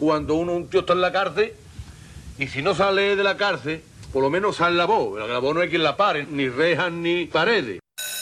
cuando un tío está en la cárcel y si no sale de la cárcel, por lo menos sale la voz. La voz no hay quien la pare, ni rejas ni paredes.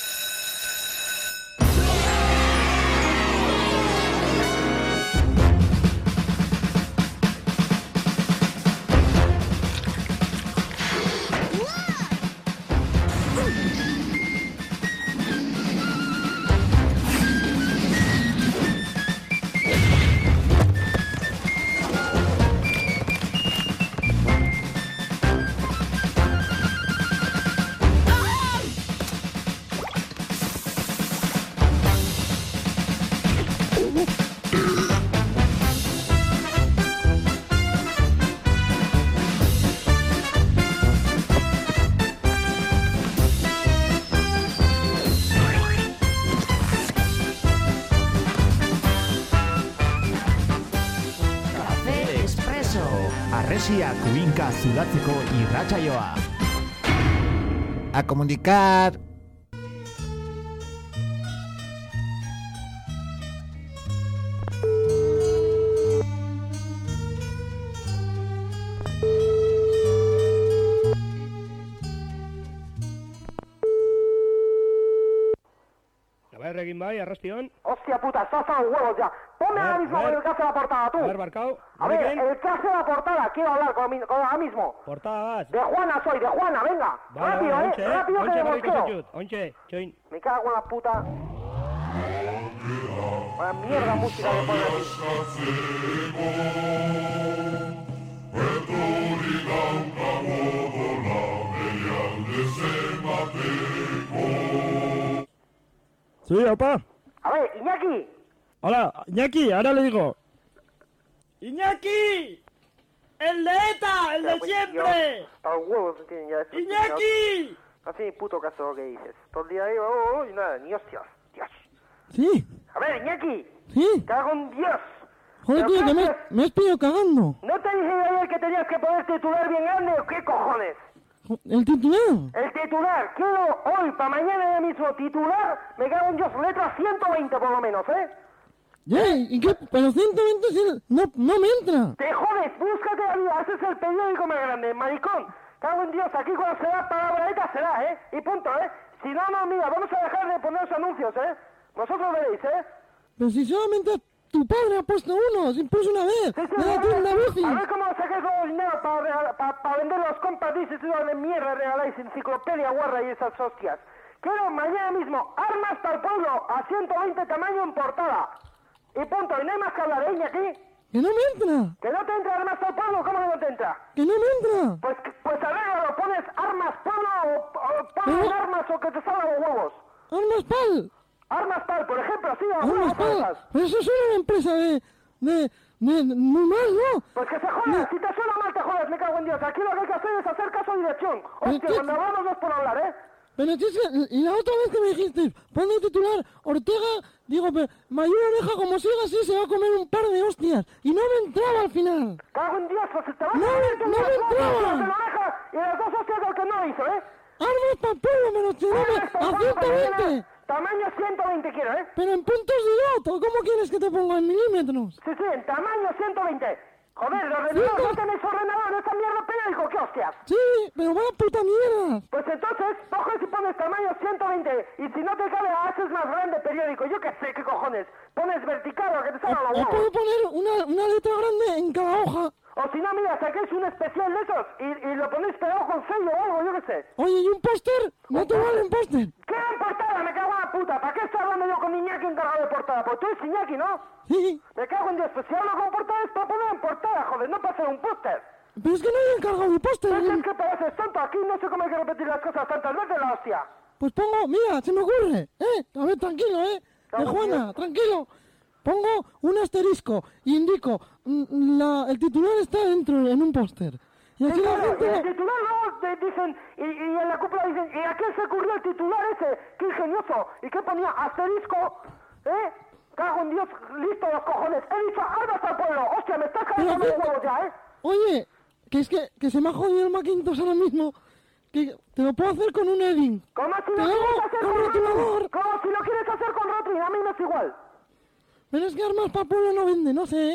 Arresiak uinka zudatzeko irratsaioa. A comunicar. Egin bai, arrastion. Hostia puta, estás a los huevos ya. Ponme ahora mismo el que hace la portada, tú. A ver, Barcao. A ver, el que hace la portada, quiero hablar con ahora mismo. Portada vas. De Juana soy, de Juana, venga. Vale, rápido, onche, rápido que me mosqueo. Onche, choin. Me cago en la puta. Vaya mierda música que pone aquí. Sí, opa. A ver, Iñaki. Hola, Iñaki, ahora le digo. ¡Iñaki! ¡El de ETA! ¡El de siempre! A los huevos se tienen ya estos. ¡Iñaki! No hace ni puto caso lo que dices. Todo el día ahí, y nada, ni hostias. Dios. Sí. A ver, Iñaki. Sí. Cago en Dios. Joder, tío, que me has pillado cagando. ¿No te dije ayer que tenías que poner titular bien grande o qué cojones? ¿El titular? El titular. Quiero hoy, para mañana ya mismo, titular. Me cago en Dios, letra 120 por lo menos, ¿eh? ¿Y qué? Pero 120 sí, no me entra. Te jodes, búscate la vida. Ese es el periódico más grande, maricón. Cago en Dios, aquí cuando se da palabra ETA será, ¿eh? Y punto, ¿eh? Si no, mira, vamos a dejar de poner los anuncios, ¿eh? Vosotros veréis, ¿eh? Pero si solamente tu padre ha puesto uno, si puso una vez. Sí, Nada, tiene una bici. A ver cómo saquéis los dinero para vender los compas, dices, de mierda regaláis enciclopedia guarra y esas hostias. Quiero mañana mismo armas para el pueblo a 120 tamaño en portada. Y punto, y no hay más que hablar, ¿eh, Iñaki? Que no me entra. ¿Que no te entra armas para el pueblo? ¿Cómo que no te entra? Que no me entra. Pues arréglalo, pones armas pueblo o pones armas o que te salgan los huevos. Armas pal. Armas pal, por ejemplo, sí, Armas pal. Pero eso es una empresa de muy mal, ¿no? Pues que se joda, si te suena mal te jodas, me cago en Dios. Aquí lo que hay que hacer es hacer caso a dirección. Hostia, cuando hablamos no es por hablar, ¿eh? Pero tío, y la otra vez que me dijiste, pon de titular Ortega, digo, pero Mayor Oreja, como siga así, se va a comer un par de hostias. Y no me entraba al final. Cago en Dios, pues te vas no me entraba. Y las dos hostias del que no hizo, ¿eh? Armas para pueblo, menos tirame a 120. Tamaño 120 quiero, ¿eh? Pero en puntos de dato, ¿cómo quieres que te ponga en milímetros? Sí, en tamaño 120. Joder, los ordenadores no tenéis ordenador, esta mierda periódico, ¿qué hostias? Sí, pero vaya puta mierda. Pues entonces, coges y pones tamaño 120, y si no te cabe, haces más grande periódico, yo qué sé, qué cojones. Pones vertical o que te salga los huevos. Puedo poner una letra grande en cada hoja. O si no, mira, saquéis un especial de esos y lo ponéis pegado con sello o algo, yo qué sé. Oye, ¿y un póster? ¿No te vale un póster? ¿Qué portada? Me cago en la puta. ¿Para qué estoy hablando yo con Iñaki encargado de portada? Pues tú eres Iñaki, ¿no? Sí. Me cago en Dios, pues si hablo con portada es para poner en portada, joder, no para hacer un póster. Pero es que no hay encargado de póster. Es que pareces tonto, aquí no sé cómo hay que repetir las cosas tantas veces, la hostia. Pues pongo, mira, se me ocurre, a ver, tranquilo, de Juana, tranquilo. Pongo un asterisco y indico, el titular está dentro, en un póster. Y así la gente... El titular luego dicen, y en la cúpula dicen, ¿y a quién se ocurrió el titular ese? ¡Qué ingenioso! ¿Y qué ponía? Asterisco, Cago en Dios, listo los cojones. He dicho, armas al pueblo. Hostia, me estás cagando los huevos ya, Oye, que es que se me ha jodido el Macintosh ahora mismo. Que te lo puedo hacer con un Edding. ¿Cómo si lo quieres hacer con rotulador? ¿Cómo si lo quieres hacer con Rotring? A mí me es igual. Pero es que armas para pueblo no vende, no sé,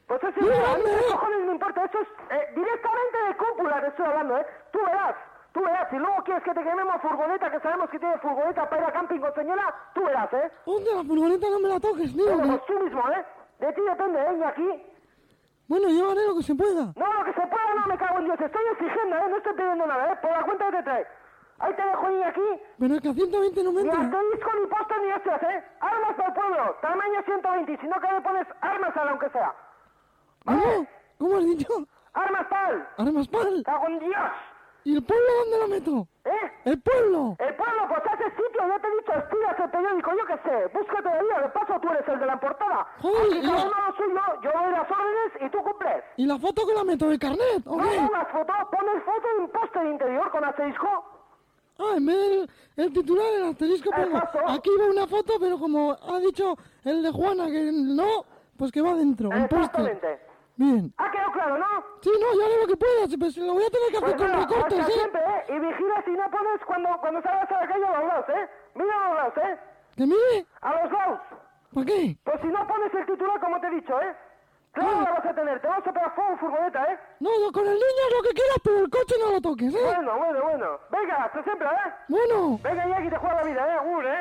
Pues eso ¿qué cojones me importa? Eso es directamente de cúpula te estoy hablando, ¿eh? Tú verás. Si luego quieres que te quememos furgoneta, que sabemos que tiene furgoneta para ir a camping con señora, tú verás, ¿eh? Ponte la furgoneta, no me la toques, tío. Bueno, pues tú mismo, ¿eh? De ti depende, Iñaki. Bueno, yo haré lo que se pueda. No, lo que se pueda no me cago en Dios. Estoy exigiendo, ¿eh? No estoy pidiendo nada, ¿eh? Por la cuenta que te trae. Ahí te dejo, Iñaki. Pero es que a 120 no me Ni entra. asterisco, ni póster, ni hostias, ¿eh? Armas para el pueblo. Tamaño 120. Y si no, que le pones armas a la aunque sea. ¿Cómo? ¿Cómo has dicho? Armas pal. Armas pal. Cago en Dios. ¿Y el pueblo dónde lo meto? ¡El pueblo! El pueblo, pues hace sitio, ya te he dicho, estiras el periódico, yo qué sé, búscate de día, de paso tú eres el de la portada. Joder, Aquí cada uno lo suyo, yo doy las órdenes y tú cumples. ¿Y la foto que la meto de carnet? ¿O No qué? pongas foto, pones foto de un póster interior con asterisco. Ah, en vez del titular, el asterisco pongo. Exacto. Aquí va una foto, pero como ha dicho el de Juana que no, pues que va dentro, en póster. Exactamente. Bien. ¿Ha quedado claro, no? Sí, no, yo haré lo que pueda, pues lo voy a tener que hacer Pues con nada, recortes, hasta ¿eh? siempre, ¿eh? Y vigila si no pones cuando salgas a la calle a los lados, ¿eh? Mira a los lados, ¿eh? ¿Que mire? A los lados. ¿Para qué? Pues si no pones el titular como te he dicho, ¿eh? Claro la vas a tener, te vas a pegar fuego en furgoneta, ¿eh? No, yo con el niño lo que quieras, pero el coche no lo toques, ¿eh? Bueno. Venga, hasta siempre, ¿eh? Bueno. Venga, Iñaki, te juega la vida, ¿eh? ¿eh?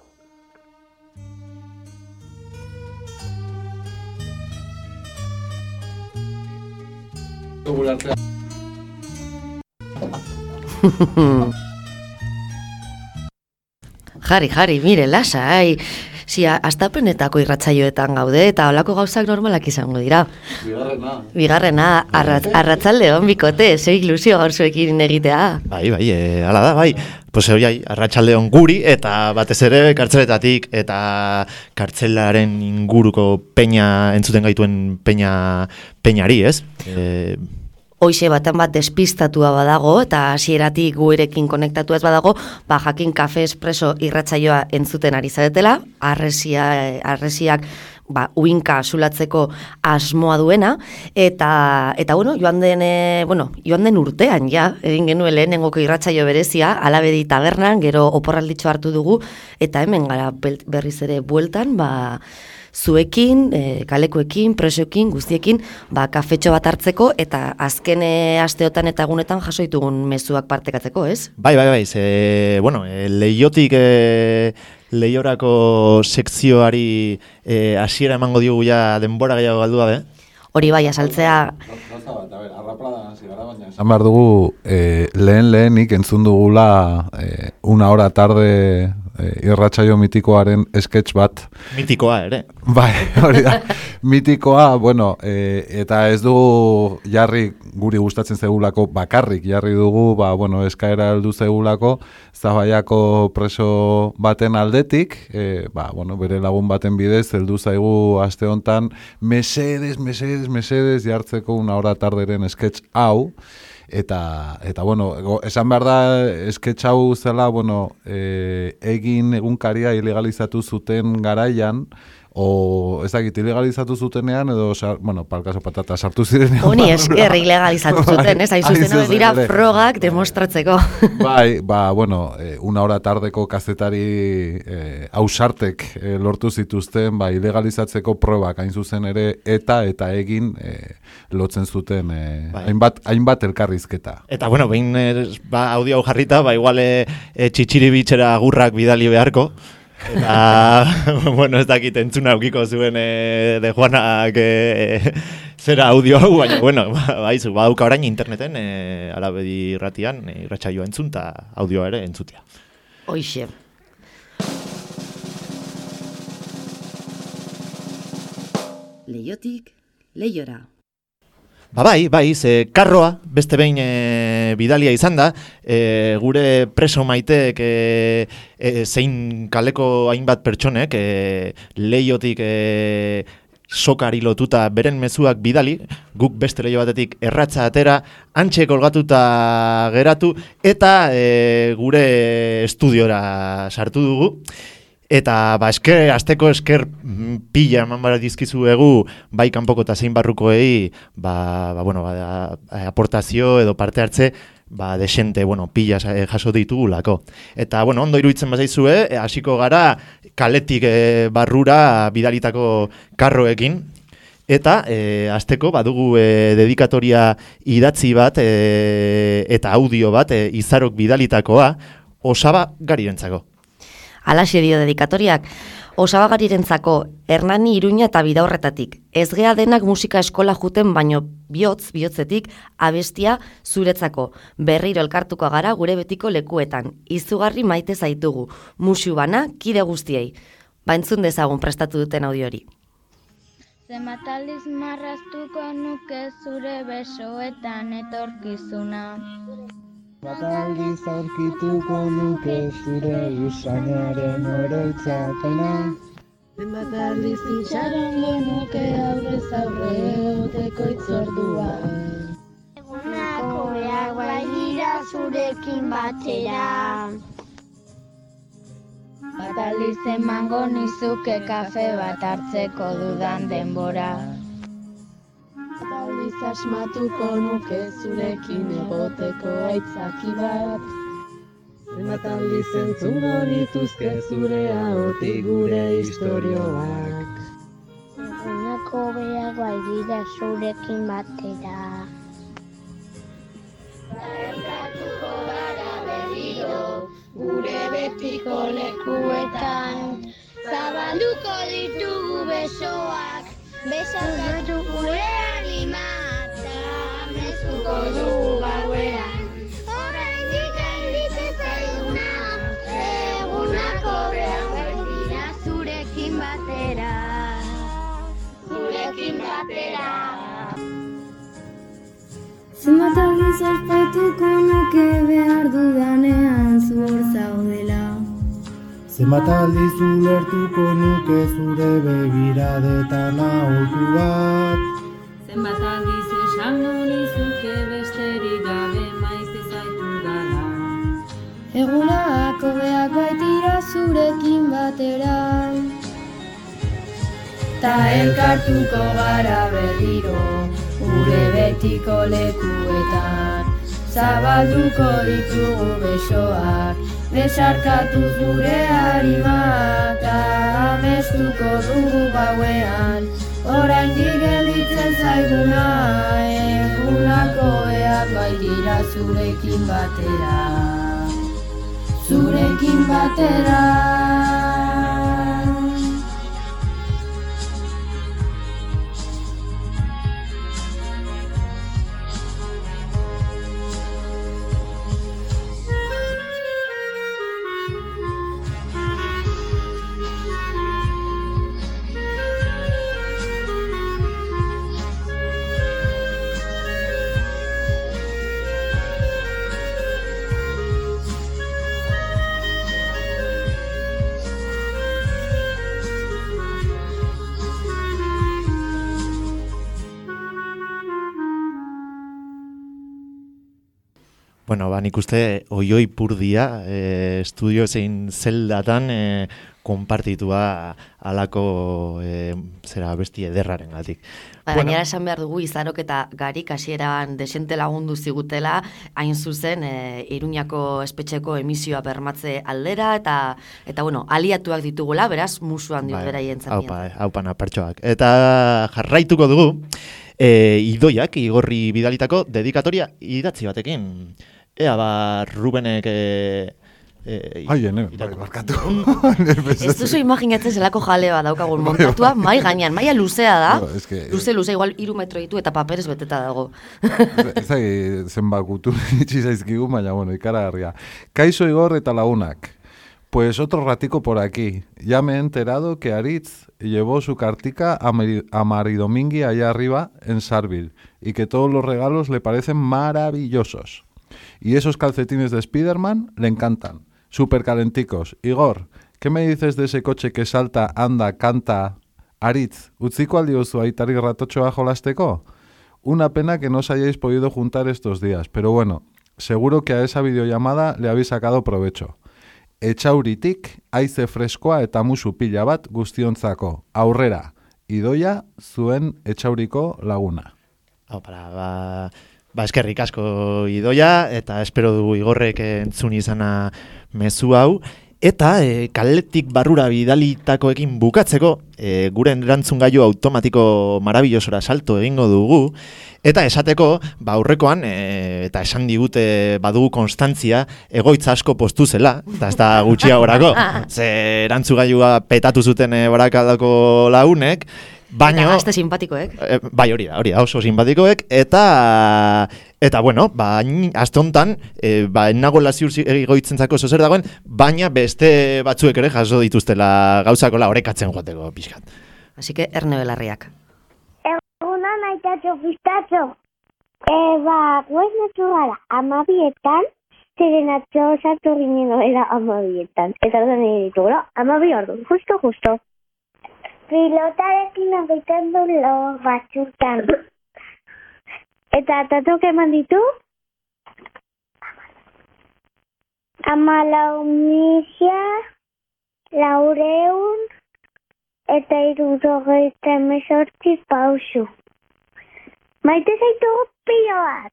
Jari, mire, lasai. Si, astapenetako irratsaioetan gaude, eta holako gauzak normalak izango dira. Bigarrena, arratsaldeon bikote, ze ilusio gaur zuekin egitea. Bai, hala da, bai. Pues hori, arratsaldeon guri, eta batez ere kartzeletatik, eta kartzelaren inguruko peña, entzuten gaituen peñari, ez? Hoixe batan bat despistatua badago, eta hasieratik guerekin konektatu ez badago, jakin Kafe Espresso irratsaioa entzuten ari zaretela, arresiak uinka zulatzeko asmoa duena, eta bueno, joan den urtean, ja, egin genuen lehenengoko irratsaio berezia, Alabedi tabernan, gero oporralditxo hartu dugu, eta hemen gara berriz ere bueltan, zuekin, kalekoekin, presoekin, guztiekin, kafetxo bat hartzeko, eta azken asteotan eta egunetan jaso ditugun mezuak partekatzeko, ez? Bai, Leiotik Leiorako sekzioari hasiera emango diogu ja denbora gehiago galdu gabe. Hori bai, asaltzea... Esan behar dugu, lehenik entzun dugula una hora tarde irratsaio mitikoaren sketch bat. Mitikoa, ere. Bai, hori da. Mitikoa, bueno, eta ez dugu jarri guri gustatzen zegulako bakarrik jarri dugu, eskaera heldu zegulako, Zabaiako preso baten aldetik, bere lagun baten bidez, heldu zaigu aste hontan, mesedes jartzeko una hora tarderen sketch hau, eta esan behar da, sketch hau zela, egin egunkaria ilegalizatu zuten garaian, ez dakit, ilegalizatu zutenean, edo, palkaso patata sartu zirenean. Honi esker ilegalizatu zuten, ez? Haizuzena dira frogak demostratzeko. Bai, una hora tardeko kazetari ausartek lortu zituzten, ilegalizatzeko probak hain zuzen ere, eta egin lotzen zuten hainbat elkarrizketa. Eta, behin audio hau jarrita, igual txitxiribitxera agurrak bidali beharko. Eta, ez dakit entzuna aukiko zuen de Juanak zera audio hau, baina, badauka orain interneten, Alabedi irratian, irratsaioa entzun, eta audioa ere entzutea. Hoixe. Leiotik, leiora. Bai, ze karroa, beste behin bidalia izan da, gure preso maiteek zein kaleko hainbat pertsonek Leiotik sokari lotuta beren mezuak bidali, guk beste leio batetik erratza atera, antxe kolgatuta geratu, eta gure estudiora sartu dugu. Eta, azteko esker pila eman bara dizkizuegu, bai kanpoko eta zein barrukoei, aportazio edo parte hartze, desente, pila jaso ditugulako. Eta, ondo iruditzen bazaizue, hasiko gara kaletik barrura bidalitako karroekin, Eta hasteko badugu dedikatoria idatzi bat eta audio bat Izarok bidalitakoa Osaba Garirentzako. Alaxe dio dedikatoriak. Osaba Garirentzako, Hernani, Iruña eta Bidaurretatik. Ez gea denak musika eskola juten, baino bihotzetik abestia zuretzako. Berriro elkartuko gara gure betiko lekuetan. Izugarri maite zaitugu. Musu bana, kide guztiei. Entzun dezagun prestatu duten audio hori. Zenbat aldiz marraztuko nuke zure besoetan etorkizuna. Bat aldiz aurkituko nuke zure usainaren oroitzapena. Zenbat aldiz itxarongo nuke aurrez aurre egoteko itzordua. Egunako beak bai dira zurekin batera. Bat aldiz emango nizuke kafe bat hartzeko dudan denbora. Aldiz asmatuko nuke zurekin egoteko aitzaki bat. Zenbat aldiz entzungo nituzke zure ahotik gure istorioak. Egunako beak bai dira zurekin batera. Elkartuko gara berriro, gure betiko lekuetan. Zabalduko ditugu besoak, besarkatu gure animata. Mezuko dugu gauean, oraindik gelditzen zaiguna. Egunako beak bai dira zurekin batera. Zurekin batera. Zenbat aldiz ospatuko nuke behar dudanean zu hor zaudela. Zenbat aldiz ulertuko nuke zure begiradetan aholku bat. Zenbat aldiz esango nizuke besterik gabe maite zaitudala. Egunako beak baitira zurekin batera. Ta elkartuko gara berriro, gure betiko lekuetan. Zabalduko ditugu besoak, besarkatu zure harimak. Amestuko dugu gauean, oraindik gelditzen zaiguna. Egunako beak baitira zurekin batera. Zurekin batera. Bueno, nik uste oioi purdia estudio zein zeldatan konpartitua alako zera besti ederraren gatik. Gainera esan behar dugu Izarok eta Garik hasieran desente lagundu zigutela, hain zuzen Iruñako espetxeko emisioa bermatze aldera eta bueno, aliatuak ditugula, beraz musuan diot beraien zatia. Haupana pertsoak. Eta jarraituko dugu Idoiak Igorri bidalitako dedikatoria idatzi batekin. Ea Rubenek barkatu. Ez duzu imaginatzen zelako jalea daukagun montatua, mai gainean, maia luzea da. Luze, igual 3 metro ditu eta paperez beteta dago. Ez zenba kultur itxi zaizkigu, baina bueno, ikaragarria. Kaixo Igor eta lagunak. Pues otro ratico por aquí. Ya me he enterado que Aritz llevó su cartica a Maridomingui allá arriba en Sarville y que todos los regalos le parecen maravillosos. Y esos calcetines de Spiderman le encantan. Súper calenticos. Igor, ¿qué me dices de ese coche que salta, anda, canta? Aritz, ¿utziko aldiozu aitari ratotxoa jolasteko? Una pena que no os hayáis podido juntar estos días, pero bueno, seguro que a esa videollamada le habéis sacado provecho. Etxauritik, haize freskoa eta musu pila bat guztiontzako. Aurrera, Idoia zuen etxauriko laguna. Eskerrik asko Idoia, eta espero dugu Igorrek entzun izana mezu hau. Eta kaletik barrura bidalitakoekin bukatzeko, gure erantzungailu automatiko marabilosora salto egingo dugu, eta esateko, aurrekoan, eta esan digute badugu konstantzia, egoitza asko postu zela, eta ez da gutxiagorako, ze erantzungailua petatu zuten Barakaldoko lagunek, baino... Eta gazte simpatikoek. Bai, hori da, oso simpatikoek, eta bueno, aste hontan, nagoela ziur egoitzentzako zer dagoen, baina beste batzuek ere jaso dituztela gauzakola orekatzen joateko pixkat. Así que Erne Belarriak. Egunon aitatxo pistatxo. Guaz naturala, 12etan, zeren atzo sartu ginen era 12etan. Eta orduan ditugula, 12 ordu, justo. Pilotarekin egiten du lo batzutan. Eta tatok eman ditu? 14.000, 400 eta 78 pausu. Maite zaitugu pilo bat.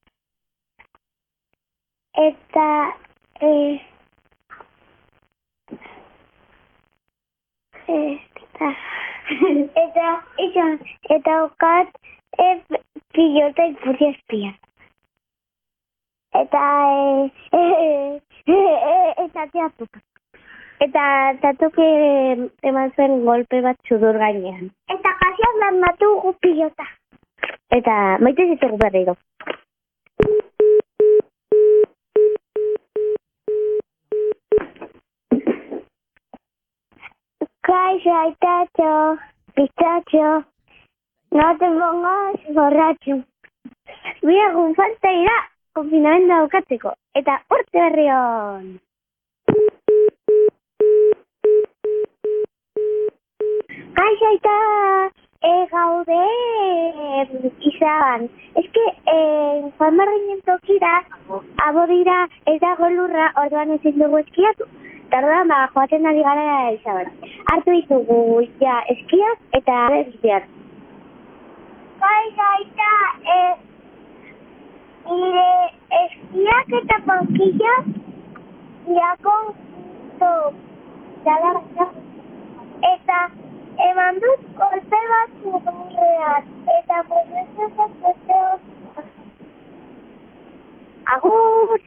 Eta okat pilota ipurri azpian. Eta teatuk. Eta tatuk eman zuen golpe bat sudur gainean. Eta kasian landatu gu pilota. Eta maite zitugu berriro. Kaixo, aitatxo, pistatxo, no te pongas borratxo. Bi egun falta ira, konfinamendua bukatzeko, eta urte berri on! Kaixo, aita, gaude izan. Joan Marginen tokira, abodira ez dago lurra, orduan ezin dugu eskiatu. Tardan, joaten ari gara izan. Hartu ditugu, eskiak eta eskiak. Aita, nire eskiak eta paukillak irakon dalarra. Eta eman dut golpe bat zurrean. Eta prozesu agur!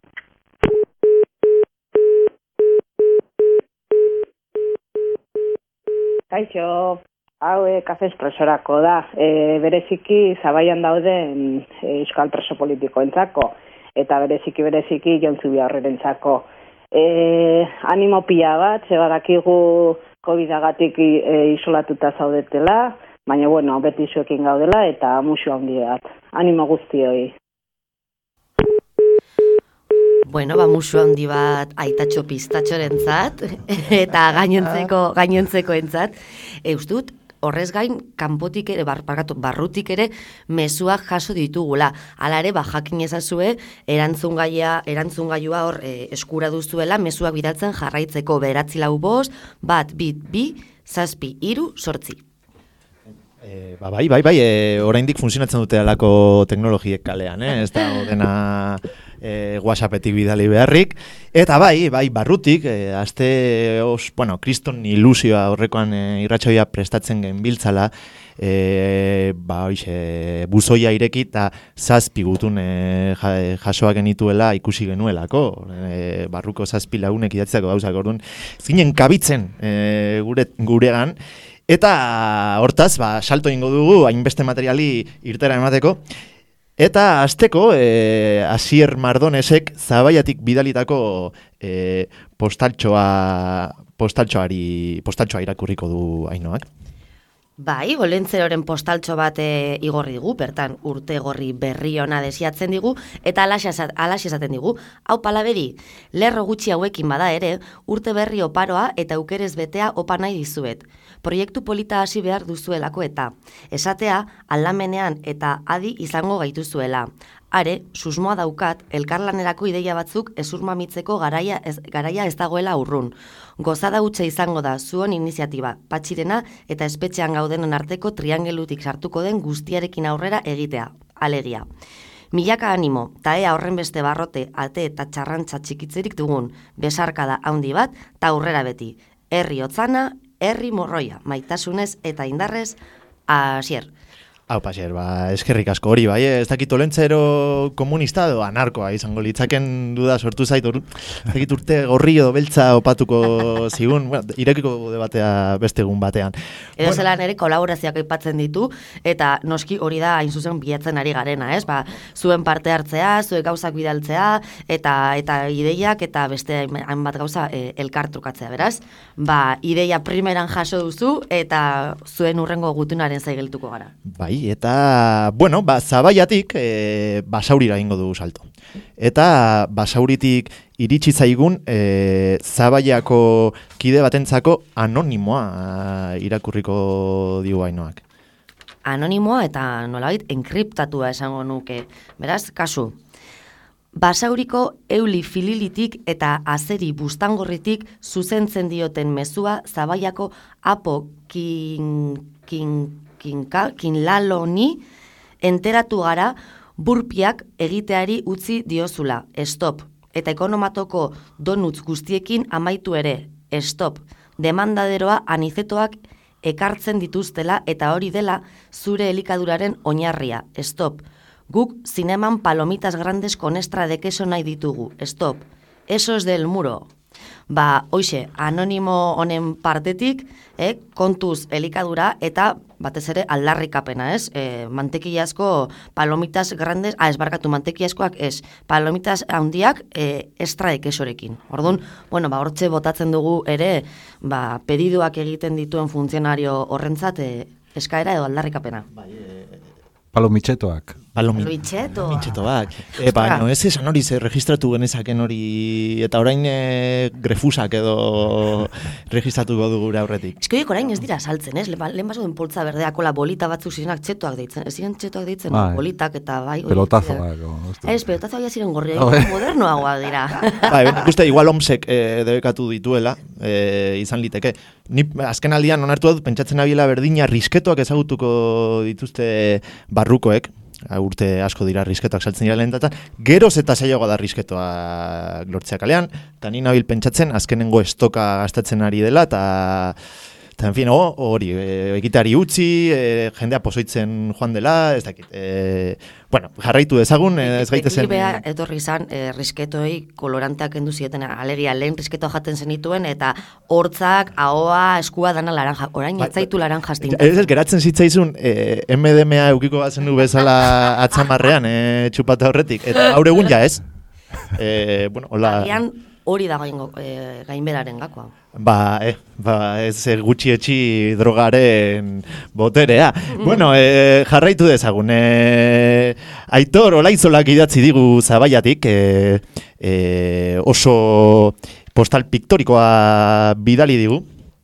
Kaixo, hau kafe espresorako da, bereziki Zabaian dauden euskal preso politikoentzako, eta bereziki Jontzubi Aurrerentzako. Animo pila bat, badakigu COVID-agatik isolatuta zaudetela, baina bueno, beti zuekin gaudela eta musu handi bat. Animo guztioi. Bueno, musu handi bat aitatxo pistatxorentzat eta gainontzekoentzat. Ustut, horrez gain, kanpotik ere, barrutik ere, mezuak jaso ditugula. Hala ere, jakin ezazue, erantzungailua hor eskura duzuela, mezuak bidaltzen jarraitzeko 945 122 738. Bai, oraindik funtzionatzen dute alako teknologiek kalean, ez da dena WhatsAppetik bidali beharrik. Eta bai, barrutik, kriston ilusioa horrekoan irratsaioa prestatzen genbiltzala, buzoia ireki eta 7 gutun jasoak genituela ikusi genuelako, barruko 7 lagunek idatzeko gauzak, orduan zinen kabitzen guregan. Eta hortaz, salto ingo dugu, hainbeste materiali irtera emateko. Eta hasteko, Asier Mardonesek Zabaiatik bidalitako postaltxoa irakurriko du Ainoak. Bai, Olentzeroren postaltxo bat igorri digu, bertan urte gorri berri ona desiatzen digu, eta alaxe esaten digu. Hau palaberi, lerro gutxi hauekin bada ere, urte berri oparoa eta aukerez betea opa nahi dizuet. Proiektu polita hasi behar duzuelako eta, esatea, aldamenean eta adi izango gaituzuela. Are, susmoa daukat, elkarlanerako ideia batzuk ezurmamitzeko garaia ez dagoela urrun. Gozada hutsa izango da zuon iniziatiba, Patxirena eta espetxean gaudenen arteko triangelutik sartuko den guztiarekin aurrera egitea, alegia. Milaka animo, eta ea horren beste barrote, ate eta txarrantza txikitzerik dugun, besarkada handi bat, eta aurrera beti. Herri hotzana, herri morroia, maitasunez eta indarrez, Asier. Hau, Pasier, eskerrik asko hori, bai, ez dakit olentzero komunista edo anarkoa izango litzaken duda sortu zait, ez dakit urte gorri edo beltza opatuko zigun, irekiko debatea beste egun batean. Edo zelan ere kolaborazioak aipatzen ditu, eta noski hori da hain zuzen bilatzen ari garena, ez? Zuen parte hartzea, zuek gauzak bidaltzea, eta ideiak, eta beste hainbat gauza elkartrukatzea, beraz? Ideia primeran jaso duzu, eta zuen urrengo gutunaren zaigeltuko gara. Bai, eta, bueno, Zabaiatik Basaurira egingo dugu salto. Eta Basauritik iritsi zaigun Zabaiako kide batentzako anonimoa irakurriko digu Ainoak. Anonimoa eta nolabait enkriptatua esango nuke. Beraz, kasu. Basauriko euli fililitik eta azeri bustangorritik zuzentzen dioten mezua Zabaiako apo kinlaloni enteratu gara burpiak egiteari utzi diozula, stop. Eta ekonomatoko donutz guztiekin amaitu ere, stop. Demandaderoa anizetoak ekartzen dituztela eta hori dela zure elikaduraren oinarria, stop. Guk zineman palomitas grandes con extra de queso nahi ditugu, stop. Eso es del muro. Hoxe, anonimo honen partetik, kontuz elikadura eta batez ere aldarrikapena, ez? Mantekillasko palomitas grandes, mantekillaskoak ez, palomitas handiak extra de quesorekin. Orduan, hortxe botatzen dugu ere, pediduak egiten dituen funtzionario horrentzat eskaera edo aldarrikapena. Palomitxetoak. Palomitxetoak. No ez esan hori registratu genezaken hori, eta orain grefusak edo registratuko dugu gure aurretik. Eskoiek orain ez dira saltzen, ez? Lehen baso den poltza berdeakola bolita batzu zirenak txetoak deitzen. Ez ziren txetoak deitzen, bolitak eta bai. Pelotazoak. Ez, pelotazoak ya ziren gorria, modernoagoa dira. Ikuste, igual omsek debekatu dituela, izan liteke. Ni azken aldian onartu dut, pentsatzen abiela berdina risketoak ezagutuko dituzte barrukoek, urte asko dira risketoak saltzen dira lehentatan, geroz eta zailagoa da risketoak lortzea kalean, eta ni nabil pentsatzen azkenengo estoka gastatzen ari dela, eta en fin, hori, egiteari utzi, jendea pozoitzen joan dela, ez dakit. Jarraitu dezagun, ez gaitezen... Ekilibea etorri izan, risketoei koloranteak endu zieten, alegia, lehen risketoa jaten zenituen, eta hortzak, ahoa, eskua dana laranja. Orain, etzaitu laranja astintzen. Ez geratzen zitzaizun, MDMA eukiko batzen du bezala atzamarrean, txupata horretik. Eta gaur egun ja, ez? Agian hori da gainberaren gakoa. Ez gutxietxi drogaren boterea. Jarraitu dezagun. Aitor Olaizolak idatzi digu Zabaiatik, oso postal piktorikoa bidali digu,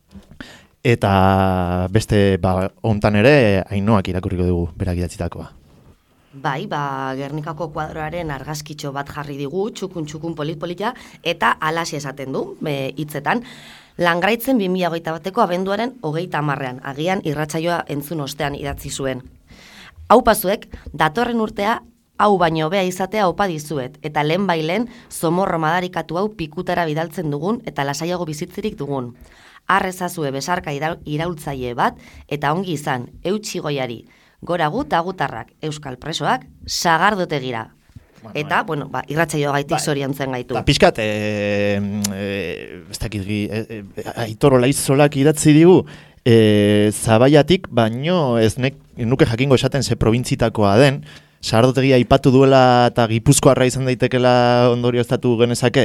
eta beste hontan ere Ainoak irakurriko dugu berak idatzitakoa. Gernikako kuadroaren argazkitxo bat jarri digu, txukun polit-polita, eta alaxe esaten du, hitzetan, Langraitzen 2021ko abenduaren 30ean, agian irratsaioa entzun ostean idatzi zuen. Hau pazuek, datorren urtea, hau baino bea izatea opa dizuet, eta lehen zomorro madarikatu hau pikutara bidaltzen dugun, eta lasaiago bizitzirik dugun. Arrezazue besarka iraultzaile bat, eta ongi izan, eutxigoiari, gora gut agutarrak, euskal presoak, sagardotegira. Eta, irratsaioa gaitik zoriantzen gaitu. Piskat, Aitor Olaizolak idatzi digu, Zabaiatik, baino ez nuke jakingo esaten ze probintzitakoa den, sagardotegia aipatu duela eta Gipuzkoarra izan daitekela ondorioztatu genezake,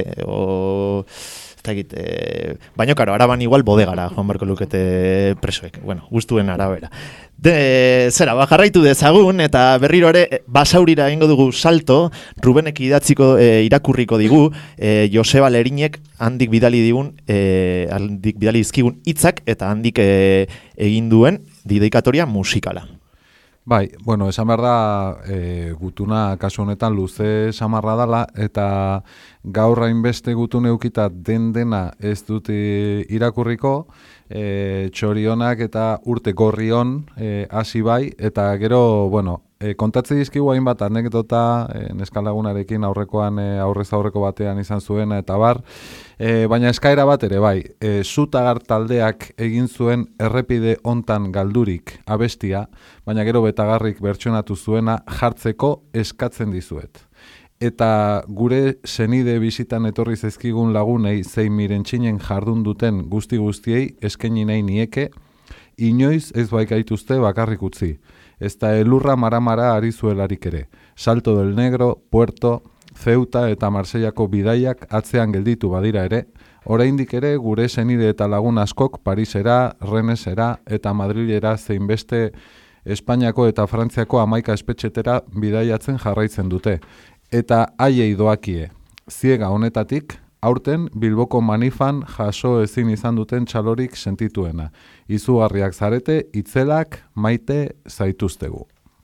baina karo, araban igual bodegara joan barko lukete presoek, guztuen arabera. Jarraitu dezagun, eta berriro ere Basaurira egingo dugu salto, Rubenek irakurriko digu, Joseba Lerinek handik bidali dizkigun hitzak, eta handik egin duen dedikatoria musikala. Esan behar da, gutuna kasu honetan luze samarra dala, eta gaur hainbeste gutun eukita dena ez dut irakurriko, txorionak eta urte gorrion hasi bai, eta gero, bueno, kontatze dizkigu hainbat anekdota neskalagunarekin aurrekoan aurrez aurreko batean izan zuena eta bar, baina eskaera bat ere bai, Zutagar taldeak egin zuen errepide hontan galdurik abestia, baina gero Betagarrik bertsionatu zuena jartzeko eskatzen dizuet. Eta gure senide bizitan etorri zaizkigun lagunei zein mirentxinen jardun duten guztiei eskaini nahi nieke, inoiz ez baikaituzte bakarrik utzi. Ez da elurra maramara ari zuelarik ere. Salto del Negro, Puerto, Ceuta eta Marsellako bidaiak atzean gelditu badira ere, oraindik ere gure senide eta lagun askok Parisera, Rennesera eta Madrilera zein beste Espainiako eta Frantziako 11 espetxetera bidaiatzen jarraitzen dute. Eta haiei doakie, ziega honetatik, aurten Bilboko manifan jaso ezin izan duten txalorik sentituena. Izugarriak zarete, itzelak maite zaituztegu.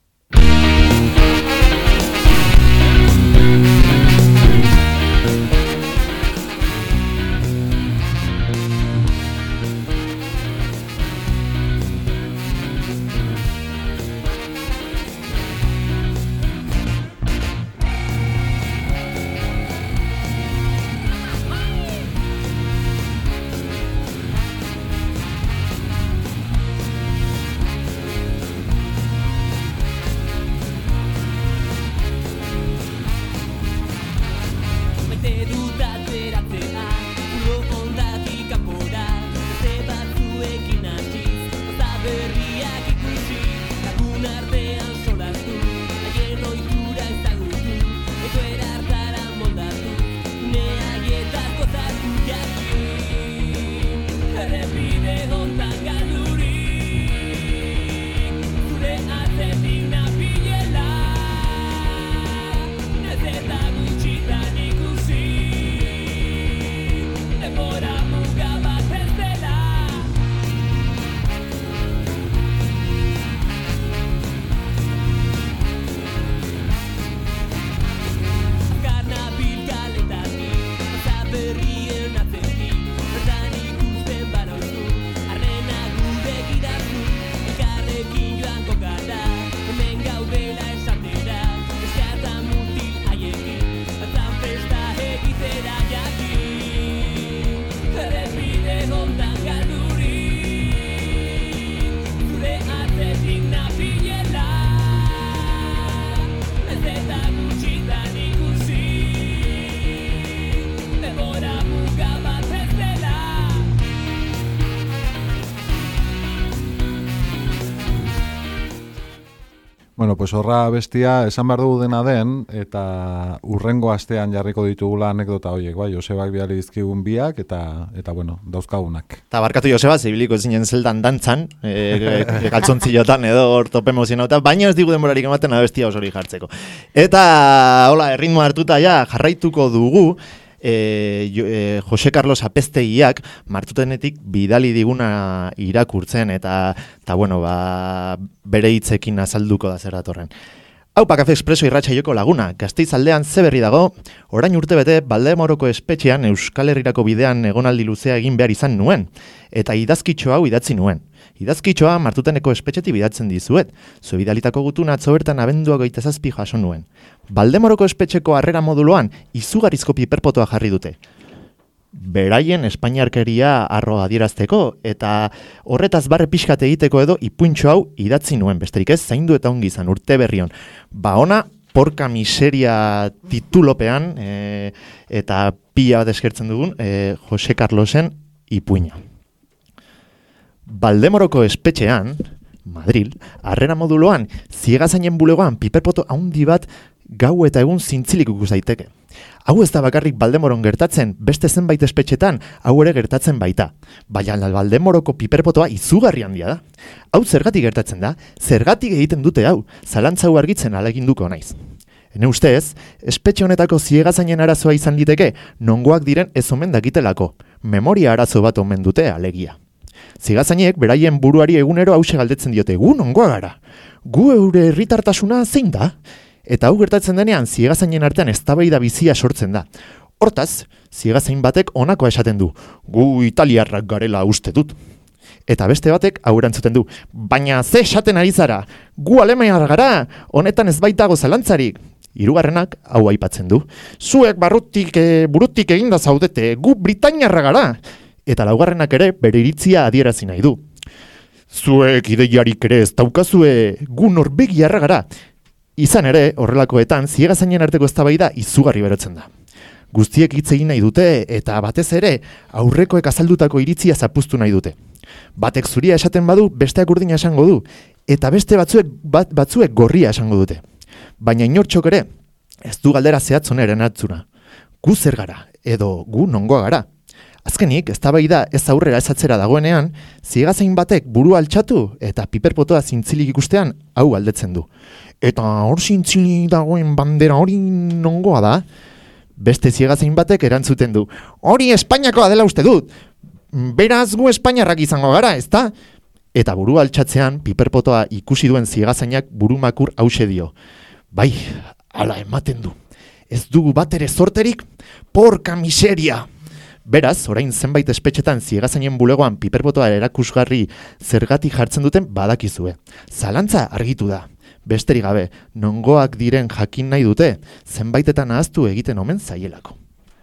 Bueno, pues horra bestia esan behar dugu dena den, eta urrengo astean jarriko ditugula anekdota horiek, bai, Josebak bidali dizkigun biak, eta bueno, dauzkagunak. Eta barkatu Joseba, zibiliko zinen zeldan dantzan, galtzontziotan edo hor tope emozionauta, baina ez digu denborarik ematen abestia osori jartzeko. Eta, hola, erritmo hartuta ja, jarraituko dugu, Jose Carlos Apeztegiak martutenetik bidali diguna irakurtzen eta bueno, bere hitzekin azalduko da zer datorren. Aupa Kafe Expreso irratsaioko laguna, Gasteiz aldean ze berri dago, orain urtebete Valdemoroko espetxean Euskal Herrirako bidean egonaldi luzea egin behar izan nuen, eta idazkitxo hau idatzi nuen. Idazkitxoa martuteneko espetxetik bidatzen dizuet, zu bidalitako gutuna atzo bertan abenduak 27 jaso nuen. Valdemoroko espetxeko harrera moduloan izugarrizko piperpotoa jarri dute. Beraien espainiarkeria arro adierazteko eta horretaz barre pixkat egiteko edo ipuintxo hau idatzi nuen, besterik ez zaindu eta ongi izan urte berrion. Ona, porka miseria titulopean eta pila bat eskertzen dugun Jose Carlosen ipuina. Valdemoroko espetxean, Madril, harrera moduloan, ziegazainen bulegoan piperpoto haundi bat gau eta egun zintzilik ikus daiteke. Hau ez da bakarrik Valdemoron gertatzen, beste zenbait espetxetan hau ere gertatzen baita. Baina Valdemoroko piperpotoa izugarri handia da. Hau zergatik gertatzen da, zergatik egiten dute hau, zalantza hau argitzen ahaleginduko naiz. Ene ustez, espetxe honetako ziegazainen arazoa izan liteke, nongoak diren ez omen dakitelako. Memoria arazo bat omen dute alegia. Zigazainek beraien buruari egunero hause galdetzen diote, gu nongoa gara? Gu eure herritartasuna zein da? Eta hau gertatzen denean, ziegazainen artean eztabaida bizia sortzen da. Hortaz, ziegazain batek honakoa esaten du, gu italiarrak garela uste dut. Eta beste batek hau erantzuten du, baina ze esaten ari zara, gu alemaniar gara, honetan ez baitago zalantzarik. Hirugarrenak hau aipatzen du, zuek burutik eginda zaudete, gu britainiarra gara. Eta laugarrenak ere bere iritzia adierazi nahi du. Zuek ideiarik ere ez daukazue, gu norbegiarra gara. Izan ere, horrelakoetan, ziegazainen arteko eztabaida izugarri berotzen da. Guztiek hitz egin nahi dute, eta batez ere, aurrekoek azaldutako iritzia zapuztu nahi dute. Batek zuria esaten badu, besteak urdina esango du, eta beste batzuek gorria esango dute. Baina inortxok ere, ez du galdera zehatzonen erantzuna. Gu zer gara, edo gu nongoa gara. Azkenik, eztabaida ez aurrera ez atzera dagoenean, ziegazain batek burua altxatu eta piperpotoa zintzilik ikustean hau galdetzen du. Eta hor zintzili dagoen bandera hori nongoa da? Beste ziegazain batek erantzuten du. Hori Espainiakoa dela uste dut. Beraz gu Espainiarrak izango gara, ezta? Eta burua altxatzean piperpotoa ikusi duen ziegazainak burumakur hause dio. Bai, hala ematen du. Ez dugu bat ere zorterik? Porka miseria! Beraz, orain zenbait espetxetan ziegazainen bulegoan piperpotoa erakusgarri zergatik jartzen duten badakizue. Zalantza argitu da. Besterik gabe, nongoak diren jakin nahi dute, zenbaitetan ahaztu egiten omen zaielako.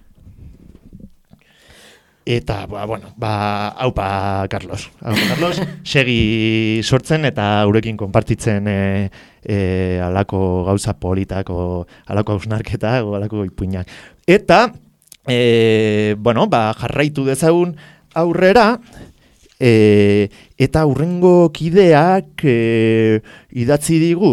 Eta, haupa, Carlos. Segi sortzen eta gurekin konpartitzen alako gauza politak, o alako hausnarketa, o alako ipuinak. Eta, jarraitu dezagun aurrera, eta hurrengo kideak idatzi digu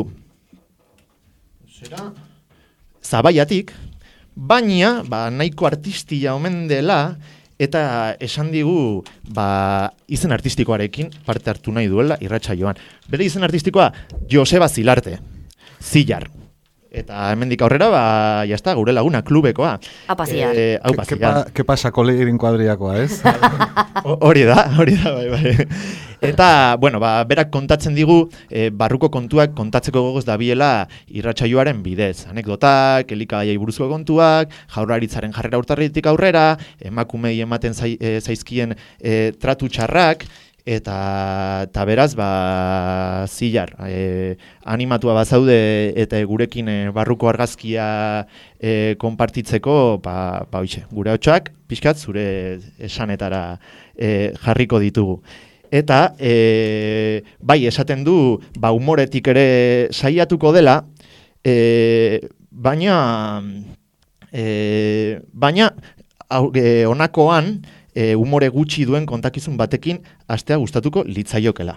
Zabaiatik, baina nahiko artistia omen dela, eta esan digu izen artistikoarekin parte hartu nahi duela irratsaioan. Bere izen artistikoa Joseba Zilarte, Zillar. Eta hemendik aurrera, jazta, gure laguna, klubekoa. Apa, Zillar. Aupa, Zillar. Ke pasa kolegirin kuadriakoa, ez? Hori da, bai. Eta, berak kontatzen digu, barruko kontuak kontatzeko gogoz dabiela irratsaioaren bidez. Anekdotak, elikagaiei buruzko kontuak, jaurlaritzaren jarrera urtarritik aurrera, emakumei ematen zaizkien tratu txarrak, eta beraz, Zillar, animatua bazaude eta gurekin barruko argazkia konpartitzeko, gure hotxak, pixkat, zure esanetara jarriko ditugu. Eta, esaten du, humoretik ere saiatuko dela, baina honakoan, umore gutxi duen kontakizun batekin hastea gustatuko litzaiokela.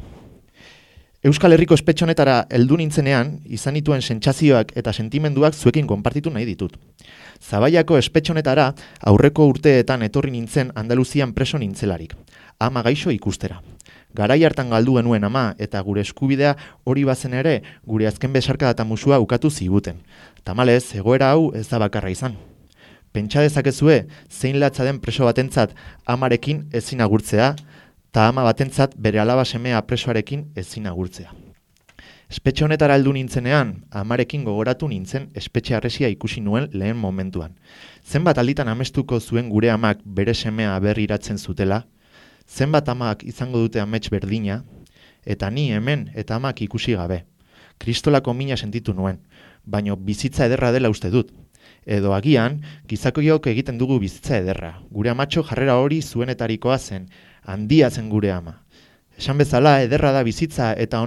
Euskal Herriko espetxe honetara heldu nintzenean, izan dituen sentsazioak eta sentimenduak zuekin konpartitu nahi ditut. Zabaiako espetxe honetara aurreko urteetan etorri nintzen Andaluzian preso nintzelarik, ama gaixo ikustera. Garai hartan galdu genuen ama eta gure eskubidea hori bazen ere gure azken besarkada eta musua ukatu ziguten. Tamalez, egoera hau ez da bakarra izan. Pentsa dezakezue, zein latza den preso batentzat amarekin ezin agurtzea, eta ama batentzat bere alaba semea presoarekin ezin agurtzea. Espetxe honetara heldu nintzenean, amarekin gogoratu nintzen espetxe harresia ikusi nuen lehen momentuan. Zenbat alditan amestuko zuen gure amak bere semea berriratzen zutela, zenbat amak izango dute amets berdina, eta ni hemen eta amak ikusi gabe. Kristolako mina sentitu nuen, baino bizitza ederra dela uste dut. Edo agian, gizakoiok egiten dugu bizitza ederra. Gure amatxo jarrera hori zuenetarikoa zen, handia zen gure ama. Esan bezala, ederra da bizitza eta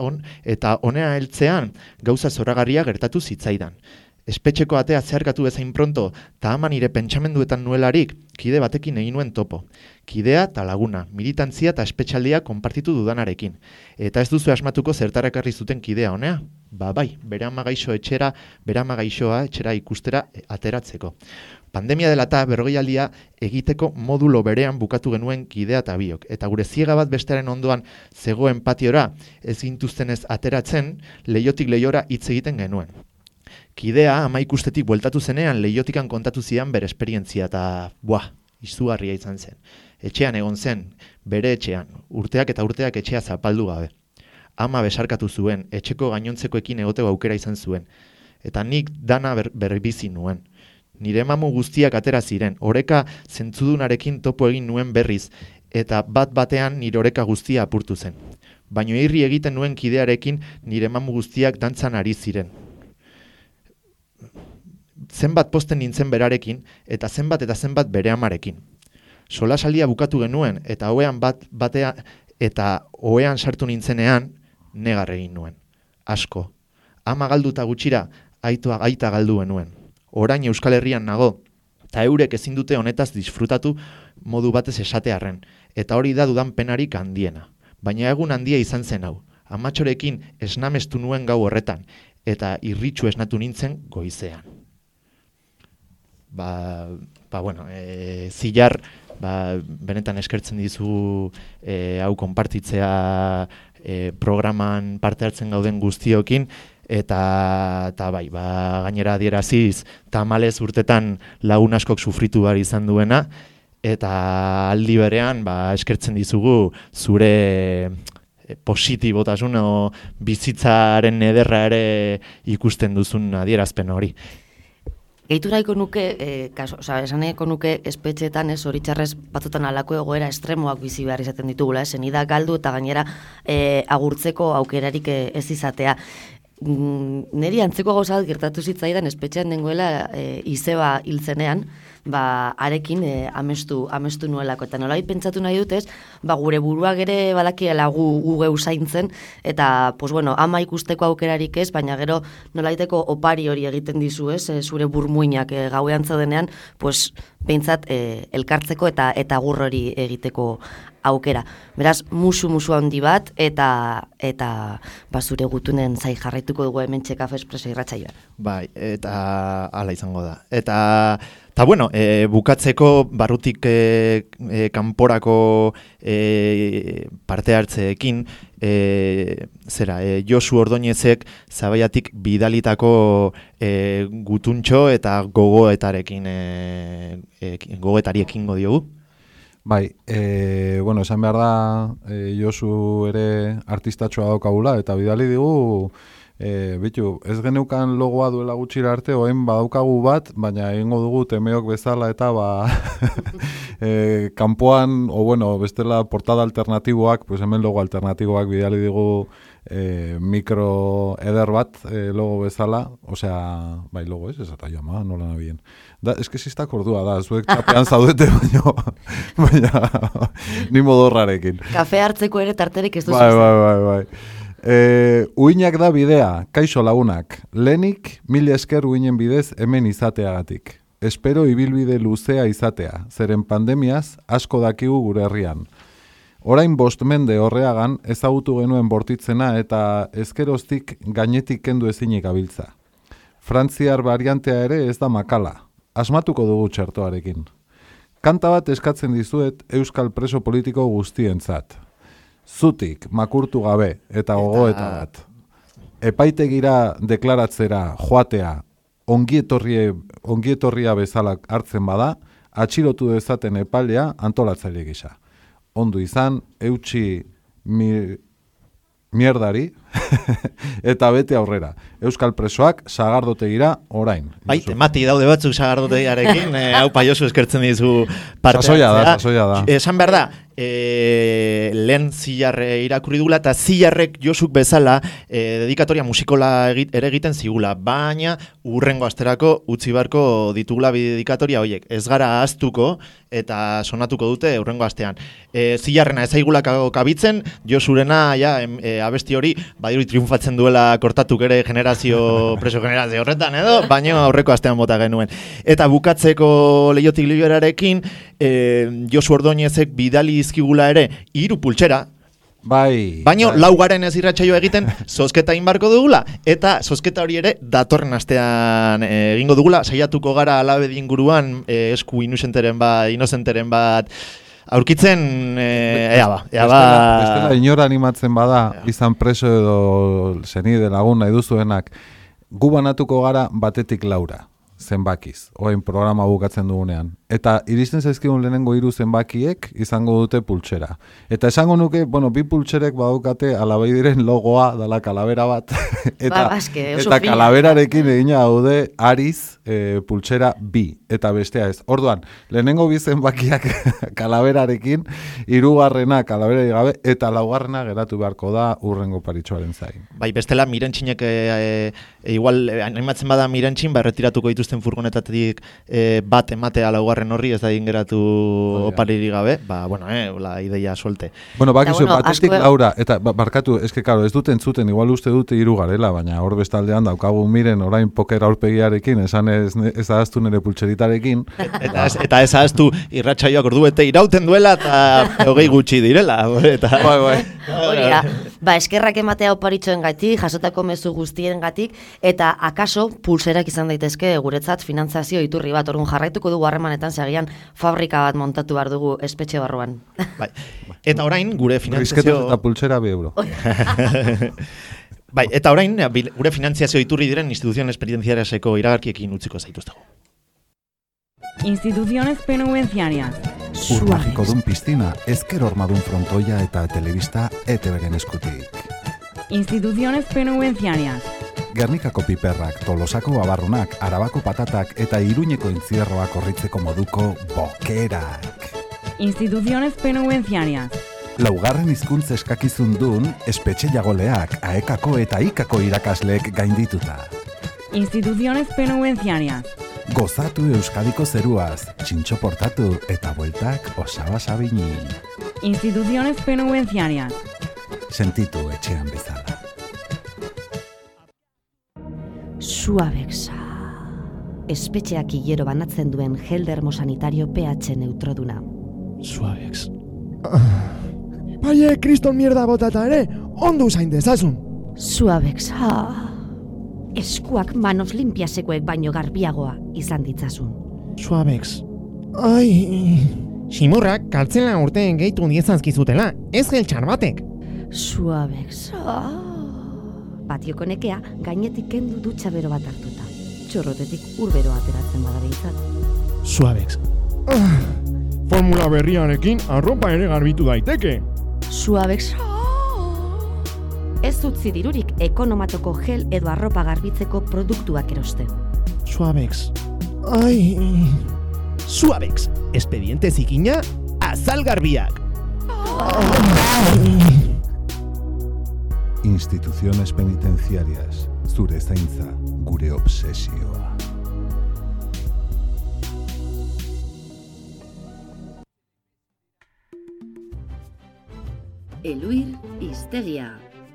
honea heltzean gauza zoragarria gertatu zitzaidan. Espetxeko atea zeharkatu bezain pronto, ta ama nire pentsamenduetan nuelarik, kide batekin egin nuen topo. Kidea eta laguna, militantzia eta espetxaldia konpartitu dudanarekin. Eta ez duzu asmatuko zertarakarri zuten kidea honea? Bai, bere ama gaixoa etxera ikustera ateratzeko. Pandemia dela eta berrogeialdia egiteko modulo berean bukatu genuen kidea eta biok. Eta gure ziega bat bestearen ondoan zegoen patiora ez gintuztenez ateratzen, leihotik leihora hitz egiten genuen. Kidea ama ikustetik bueltatu zenean leihotikan kontatu zidan bere esperientzia eta izugarria izan zen. Etxean egon zen, bere etxean, urteak eta urteak etxea zapaldu gabe. Ama besarkatu zuen, etxeko gainontzekoekin egoteko aukera izan zuen. Eta nik dana berbizi nuen. Nire mamu guztiak atera ziren, oreka zentzudunarekin topo egin nuen berriz, eta bat-batean nire oreka guztia apurtu zen. Baino irri egiten nuen kidearekin nire mamu guztiak dantzan ari ziren. Zenbat posten nintzen berarekin, eta zenbat bere amarekin. Solasaldia bukatu genuen, eta ohean sartu nintzenean, negar egin nuen. Asko. Ama galduta gutxira, aita galdu genuen. Orain Euskal Herrian nago, eta eurek ezin dute honetaz disfrutatu modu batez esatearren, eta hori da dudan penarik handiena. Baina egun handia izan zen hau. Amatxorekin esnamestu nuen gau horretan, eta irritsu esnatu nintzen goizean. Zilar, benetan eskertzen dizu hau konpartitzea programan parte hartzen gauden guztiokin, eta gainera adieraziz tamalez urtetan lagun askok sufritu behar izan duena, eta aldi berean eskertzen dizugu zure positibotasun o bizitzaren ederra ere ikusten duzun adierazpen hori. Gehituraiko nuke, esaneko nuke espetxeetan, zoritxarrez batzutan alako egoera estremoak bizi behar izaten ditugula, senida galdu eta gainera agurtzeko aukerarik ez izatea. Neri antzeko gauzat gertatu zitzaidan espetxean dengoela izeba hiltzenean, arekin amestu nuelako. Eta nolait pentsatu nahi dutez, gure buruak ere badakiela gu geu zaintzen, eta, ama ikusteko aukerarik ez, baina gero nolaiteko opari hori egiten dizu ez, zure burmuinak gauean zaudenean, behintzat elkartzeko eta agur hori egiteko aukera. Beraz, musu handi bat, eta zure gutunen zai jarraituko dugu hementxe Kafe Espresso irratsaioan. Bai, eta hala izango da. Eta bukatzeko barrutik kanporako parte hartzeekin, Josu Ordóñezek Zabaiatik bidalitako gutuntxo eta gogoetari ekingo diogu. Bai, esan behar da, Josu ere artistatxoa daukagula, eta bidali digu, ez geneukan logoa duela gutxira arte, oen badaukagu bat, baina egingo dugu temeok bezala eta kanpoan, bestela portada alternatiboak, hemen logo alternatiboak bidali digu mikro eder bat logo bezala, bai logo ez eta jama, nola nabien. Ez que ziztak ordua da, zuek txapean zaudete, baina ni modorrarekin. Kafe hartzeko ere tarterik ez duzu. Bai. Uinak da bidea, kaixo lagunak. Lehenik, 1000 esker uinen bidez hemen izateagatik. Espero ibilbide luzea izatea, zeren pandemiaz asko dakigu gure herrian. Orain 5 mende horreagan ezagutu genuen bortitzena eta ezkeroztik gainetik kendu ezinik abiltza. Frantziar variantea ere ez da makala. Asmatuko dugu txertoarekin. Kanta bat eskatzen dizuet euskal preso politiko guztientzat. Zutik, makurtu gabe eta gogoeta bat. Epaitegira deklaratzera joatea ongietorria bezala hartzen bada, atxilotu dezaten epailea antolatzaile gisa. Ondo izan, eutxi mierdari eta bete aurrera. Euskal presoak sagardotegira orain. Bai, temati daude batzuk sagardotegiarekin, hau Josu eskertzen dizu parte hartzea. Sasoia da. Esan behar da, lehen Zilarre irakurri dugula, eta Zilarrek Josuk bezala dedikatoria musikola ere egiten zigula, baina urrengo asterako utzi beharko ditugula dedikatoria horiek. Ez gara ahaztuko eta sonatuko dute urrengo astean. Zilarrena ezaigulako kabitzen, Josurena abesti hori badiru triunfatzen duela kortatuk ere preso generazio horretan edo, baina aurreko astean bota genuen. Eta bukatzeko Leiotik Liberarekin, Josu Ordóñezek bidali izkigula ere 3 pultsera, baina laugaren ez irratsaio egiten zozketa inbarko dugula, eta zozketa hori ere datorren astean egingo dugula, saiatuko gara alabedi inguruan esku inozenteren bat aurkitzen, bestela inora animatzen bada, izan preso edo senide lagun nahi duzuenak, gu banatuko gara batetik 4, zenbakiz, oen programa bukatzen dugunean. eta iristen zaizkigun lehenengo 3 zenbakiek izango dute pultsera. Eta esango nuke, bueno, 2 pultserek badaukate alabaidiren logoa dala kalabera bat, eta kalaberarekin egina daude Ariz pultsera 2, eta bestea ez. Orduan, lehenengo 2 zenbakiak kalaberarekin, 3. kalaberarik gabe, eta 4. geratu beharko da urrengo paritxoaren zain. Bai, bestela mirentxinek, igual, animatzen bada mirentxin, erretiratuko dituzten furgonetatik bat ematea 4. horri ez da ingeratu oparirik gabe, bueno, la ideia suelte. Bueno, bakizu, batetik Laura, eta barkatu, eske, claro, ez dute entzuten, igual uste dute 3 garela, baina hor bestaldean daukagu miren orain poker aurpegiarekin, esan ez ahaztu nire pultseritarekin. Eta ez ahaztu irratsaioak ordubete irauten duela, eta 20 gutxi direla. Eskerrak ematea oparitxoen gatik, jasotako mezu guztien gatik, eta akaso pulserak izan daitezke guretzat finantzazio iturri bat, orduan jarraituko dugu harremanetan segian fabrika bat montatu behar dugu espetxe barruan. Bai. Eta orain gure finantzazio... Risketos eta pultsera €2. Bai, eta orain gure finantzazio iturri diren instituziones penitenciariaseko iragarkiekin utziko zaituztego. Instituciones penitenciarias. Ur magikodun piztina, ezker hormadun frontoia eta telebista ETB-en eskutik. Instituciones penitenciarias. Gernikako piperrak, Tolosako abarrunak, Arabako patatak eta Iruñeko entzierroak horritzeko moduko bokerak. Instituciones penitenciarias. Laugarren hizkuntz eskakizun dun espetxe jagoleak, aekako eta ikako irakasleek gaindituta. Instituciones penitenciarias. Gozatu Euskadiko zeruaz, txintxo portatu eta bueltak osaba sabini. Instituciones penitenciarias. Sentitu etxean bezala. Suabexa. Espetxeak hilero banatzen duen gel dermosanitario pH neutroduna. Suabex. Paie, kriston mierda botata ere, ondo zain dezazun. Suabexa. Eskuak manos limpiasekoek baino garbiagoa izan ditzasun. Suabex. Ai... Simurrak kartzela urteen gehitu diezazkizutela, ez geltxar batek. Suabex. Patioko nekea gainetik kendu dutxa bero bat hartuta. Txorrotetik urbero ateratzen bada behintzat. Suabex. Formula berriarekin arropa ere garbitu daiteke. Suabex. Ez utzi dirurik ekonomatoko gel edo arropa garbitzeko produktuak erosten. Suabex. Ai... Suabex. Expediente zikina, azal garbiak. Instituciones penitenciarias. Zure zaintza, gure obsesioa. Eluir hiztegia.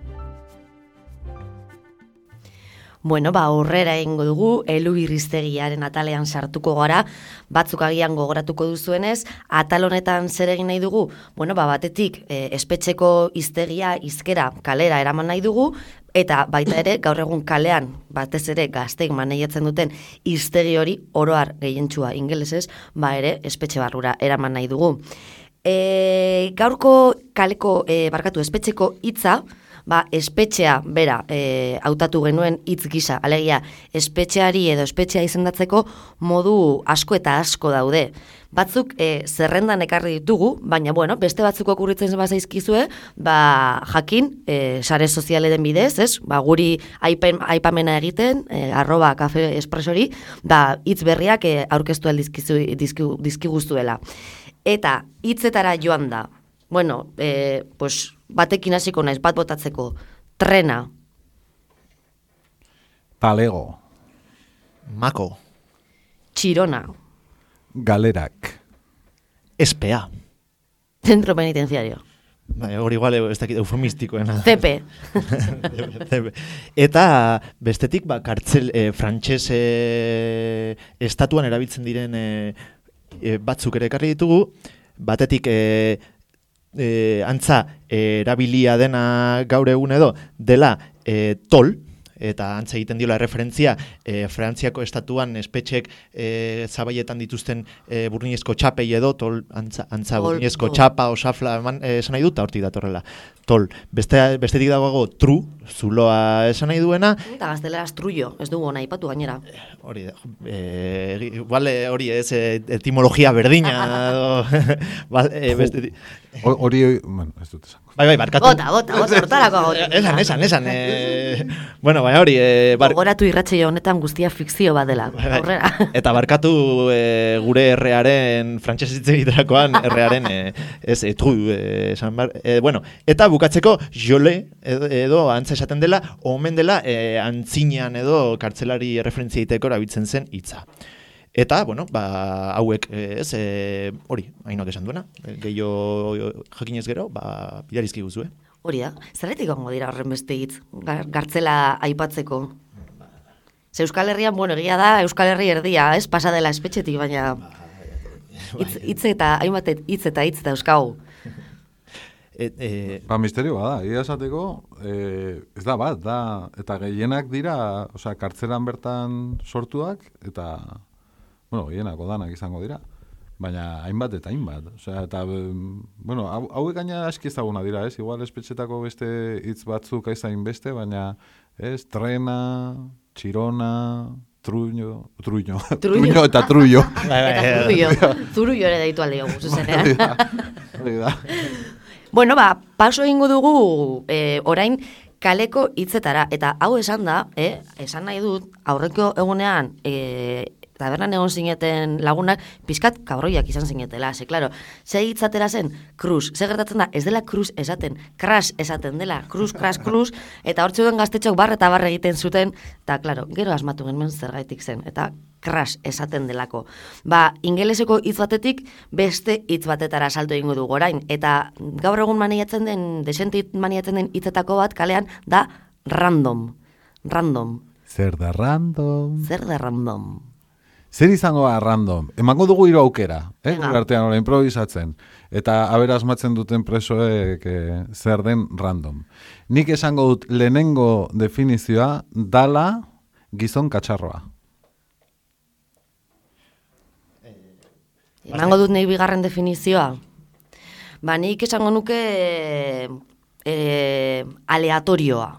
Bueno, aurrera egingo dugu, Eluir hiztegiaren atalean sartuko gara, batzuk agian gogoratuko duzuenez, atal honetan zer egin nahi dugu? Bueno, batetik, espetxeko hiztegia hizkera kalera eraman nahi dugu, eta baita ere, gaur egun kalean, batez ere gazteik maneiatzen duten hiztegi hori oroar gehientsua ingelesez, ere espetxe barrura eraman nahi dugu. Gaurko kaleko, espetxeko hitza, espetxea bera hautatu genuen hitz gisa, alegia espetxeari edo espetxea izendatzeko modu asko eta asko daude. Batzuk zerrendan ekarri ditugu, baina beste batzuk okurritzen bazaizkizue, jakin sare sozialeden bidez, ez? Guri aipamena egiten, @cafeespresori, hitz berriak aurkeztu dizkiguztuela. Eta hitzetara joan da. Batekin hasiko naiz, bat botatzeko. Trena. Palego. Mako. Txirona. Galerak. Espea. Centro penitenciario. Hori igual ez dakit eufemistikoena. CP. Eta bestetik kartzel frantses estatuan erabiltzen diren batzuk ere ekarri ditugu. Batetik antza erabilia dena gaur egun edo dela tol, eta antza egiten diola referentzia Frantziako estatuan espetxek zabaietan dituzten burdinezko txapei edo, tol, antza burdinezko txapa, osafla, esan nahi dut, hortik datorrela. Tol, bestetik dagoago tru, zuloa esan nahi duena. Eta gazteleraz trullo, ez dugu nahi patu gainera. Hori da, igual hori ez etimologia berdina, bestetik. Hori, bueno, ez dut esan. Bai, barkatu. Bota, hortarako gota. Esan. Bueno, bai, hori... Gogoratu irratsaio honetan guztia fikzio bat dela. Aurrera. Eta barkatu gure errearen, frantses hitz egiterakoan errearen, tru, esan bar... Bueno, eta bukatzeko jole, edo antza esaten dela, omen dela, antzinean edo kartzelari referentzia egiteko erabiltzen zen hitza. Eta, bueno, hauek, hori, hainok esan duena, gehiago jakinez gero, bidarizki guzue. Hori da, zerretik gongo dira horren beste hitz, gartzela aipatzeko? Ze Euskal Herrian, bueno, egia da, Euskal Herri erdia, ez, pasa dela espetxetik, baina hitz eta, hainbat hitz eta euskau. Misterio bada, ia esateko, ez da bat, eta gehienak dira, osea, kartzelan bertan sortuak, eta... Bueno, hienako danak izango dira, baina hainbat eta hainbat. Osea, eta, bueno, hauek gaina aski ezaguna dira, ez? Igual espetxetako beste hitz batzuk aizain beste, baina, ez? Trena, txirona, truño eta trullo. Zurullo ere deitu alde dugu, zuzenean. Hori da. Bueno, paso egingo dugu orain kaleko hitzetara, eta hau esan da, esan nahi dut, aurreko egunean, tabernan egon zineten lagunak, pizkat kabroiak izan zinetela, klaro, ze hitzatera zen, kruz, ze gertatzen da, ez dela kruz esaten, crash esaten dela, kruz, crash, kruz, eta hortzu den gaztetxok eta barre egiten zuten, eta, klaro, gero asmatu genuen zergaitik zen, eta crash esaten delako. Ingeleseko hitz batetik beste hitz batetara salto egingo dugu orain, eta gaur egun maniatzen den, desentit maniatzen den hitzetako bat kalean, da random. Zer da random? Zer izango da random? Emango dugu hiru aukera, artean hori improvisatzen. Eta abera asmatzen duten presoek zer den random. Nik esango dut lehenengo definizioa dala gizon katxarroa. Emango dut nahi bigarren definizioa. Nik esango nuke aleatorioa.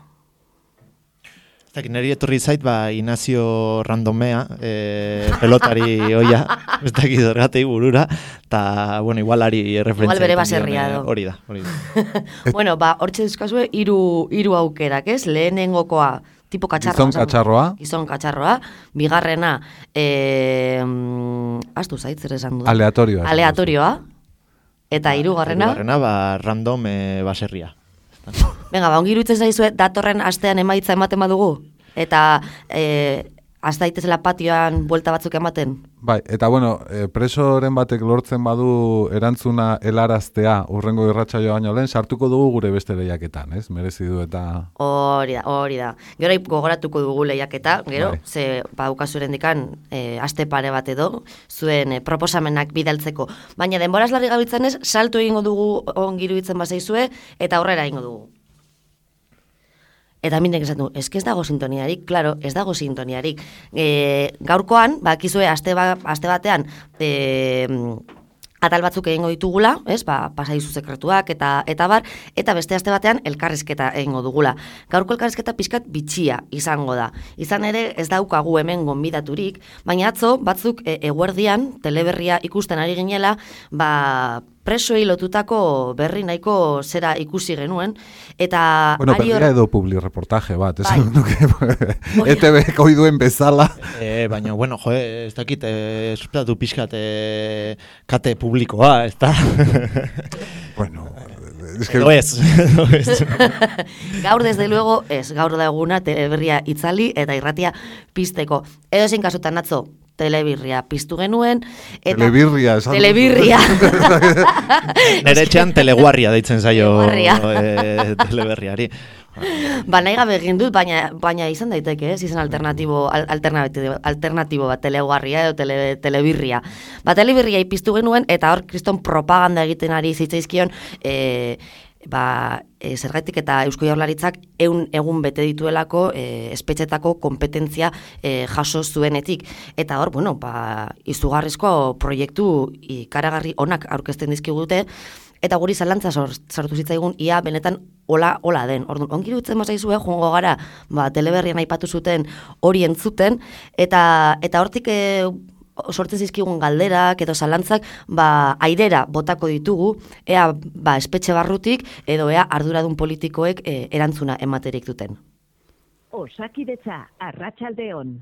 Neri etorri zait, Inazio Randomea, pelotari oia, ez dakit orgatei burura, eta, bueno, igualari referentzia. Igual bere baserria do. Hori da. Bueno, hortxe dizkazue, hiru aukerak, ez? Lehenengokoa, tipo katxarroa. Gizon katxarroa. Bigarrena, astu zait, zer esan du. Aleatorioa. Eta hirugarrena? Hirugarrena, random baserria. Venga, ongi iruditzen zaizue, datorren astean emaitza ematen badugu? Eta hasta daitezela patioan buelta batzuk ematen? Bai, eta bueno, presoren batek lortzen badu erantzuna helaraztea urrengo irratsaioa baino lehen, sartuko dugu gure beste lehiaketan, ez? Merezi du eta... Hori da. Gero gogoratuko dugu lehiaketa, gero, ze daukazuren dikan aste pare bat edo, zuen proposamenak bidaltzeko. Baina denboraz larri gabitzen ez, salto egingo dugu ongi iruditzen bazaizue, eta aurrera egingo dugu. Eta mindek esan du, ez dago sintoniarik, klaro, ez dago sintoniarik. Gaurkoan, bakizue, aste batean, atal batzuk egingo ditugula, ez, pasadizu sekretuak eta bar, eta beste aste batean elkarrizketa egingo dugula. Gaurko elkarrizketa pixkat bitxia izango da. Izan ere, ez daukagu hemen gonbidaturik, baina atzo, batzuk eguerdian, teleberria ikusten ari ginela, presoei lotutako berri nahiko zera ikusi genuen, eta... Bueno, berria edo publireportaje bat, esan duke, ETB koiduen bezala. Baina, bueno, ez dakit, suplatu pixkat kate publikoa, ez da? Bueno... Edo ez. Gaur, desde luego, ez, gaur da eguna teleberria itzali eta irratia pizteko. Edo zein kasutan atzo, telebirria piztu genuen. Telebirria, esan. Telebirria. Nere etxean teleguarria deitzen zaio teleberriari. Nahi gabe egin dut, baina izan daiteke, ez? Izan alternatibo bat, teleguarria edo telebirria. Telebirria piztu genuen, eta hor kriston propaganda egiten ari zitzaizkion zergatik eta Eusko Jaurlaritzak 100 egun bete dituelako espetxetako kompetentzia jaso zuenetik. Eta hor, izugarrizko proiektu ikaragarri onak aurkezten dizkigute, eta guri zalantza sartu zitzaigun ia benetan hola den. Orduan, ongi dutzen mazaizue, joango gara, teleberrian aipatu zuten hori entzuten, eta hortik sortzen zizkigun galderak edo zalantzak airera botako ditugu, ea espetxe barrutik edo ea arduradun politikoek erantzuna ematerik duten. Osakidetza, arratsaldeon.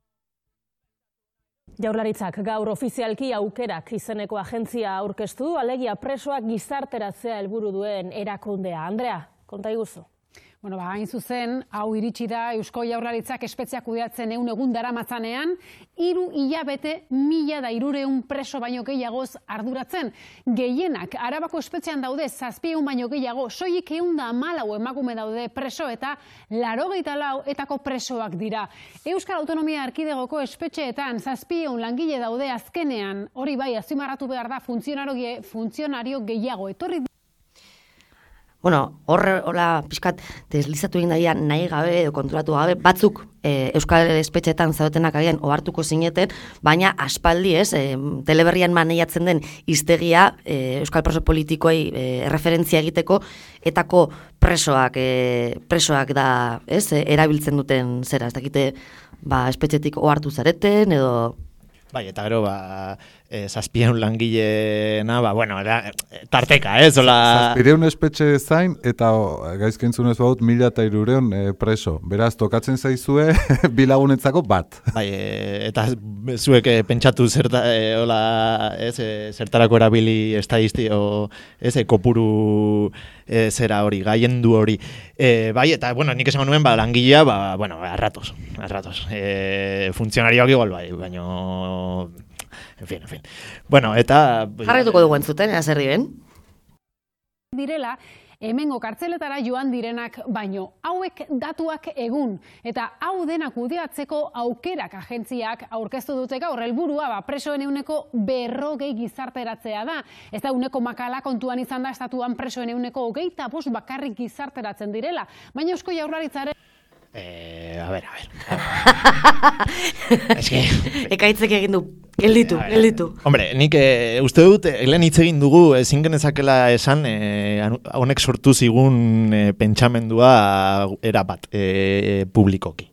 Jaurlaritzak gaur ofizialki aukerak izeneko agentzia aurkeztu, alegia presoak gizarteratzea helburu duen erakundea. Andrea, konta iguzu. Hain zuzen, hau iritsi da Eusko Jaurlaritzak espetxeak kudeatzen 100 egun daramatzanean, 3 hilabete 1.300 preso baino gehiagoz arduratzen. Gehienak, Arabako espetxean daude 700 baino gehiago, soilik 114 emakume daude preso eta 84 presoak dira. Euskal Autonomia Erkidegoko espetxeetan 700 langile daude azkenean, hori bai, azpimarratu behar da funtzionario gehiago. Etorri Horrela pixkat deslizatu egin daia nahi gabe edo kontrolatu gabe, batzuk Euskal espetxeetan zaudetenak agian ohartuko zineten, baina aspaldi teleberrian maneiatzen den hiztegia Euskal preso politikoei referentzia egiteko etako presoak da, erabiltzen duten zera, ez dakite espetxetik ohartu zareten edo... Bai, eta gero, 700 langileena, tarteka, zola... 700 espetxe zain, eta gaizki entzunez baut 1.300 preso. Beraz, tokatzen zaizue, bilagunetzako bat. Bai, eta zuek pentsatu zertarako erabili estadisti, kopuru zera hori, gaiendu hori. Bai, eta, nik esan nuen, langilea, arratos. Funtzionarioak igual, bai, baina... En fin. Eta... Jarretuko dugu entzuten, zer diren? Direla, hemengo kartzeletara joan direnak baino, hauek datuak egun, eta hau denak kudeatzeko aukerak agentziak aurkeztu dute gaur helburua presoen 140 gizarteratzea da. Ez da 100 makala kontuan izan da estatuan presoen 25 bakarrik gizarteratzen direla, baina Eusko Jaurlaritzaren... A ver. Ekaitzek egin du, gelditu. Hombre, nik uste dut, helen hitz egin dugu, ezin genezakela esan, honek sortu zigun pentsamendua erabat publikoki.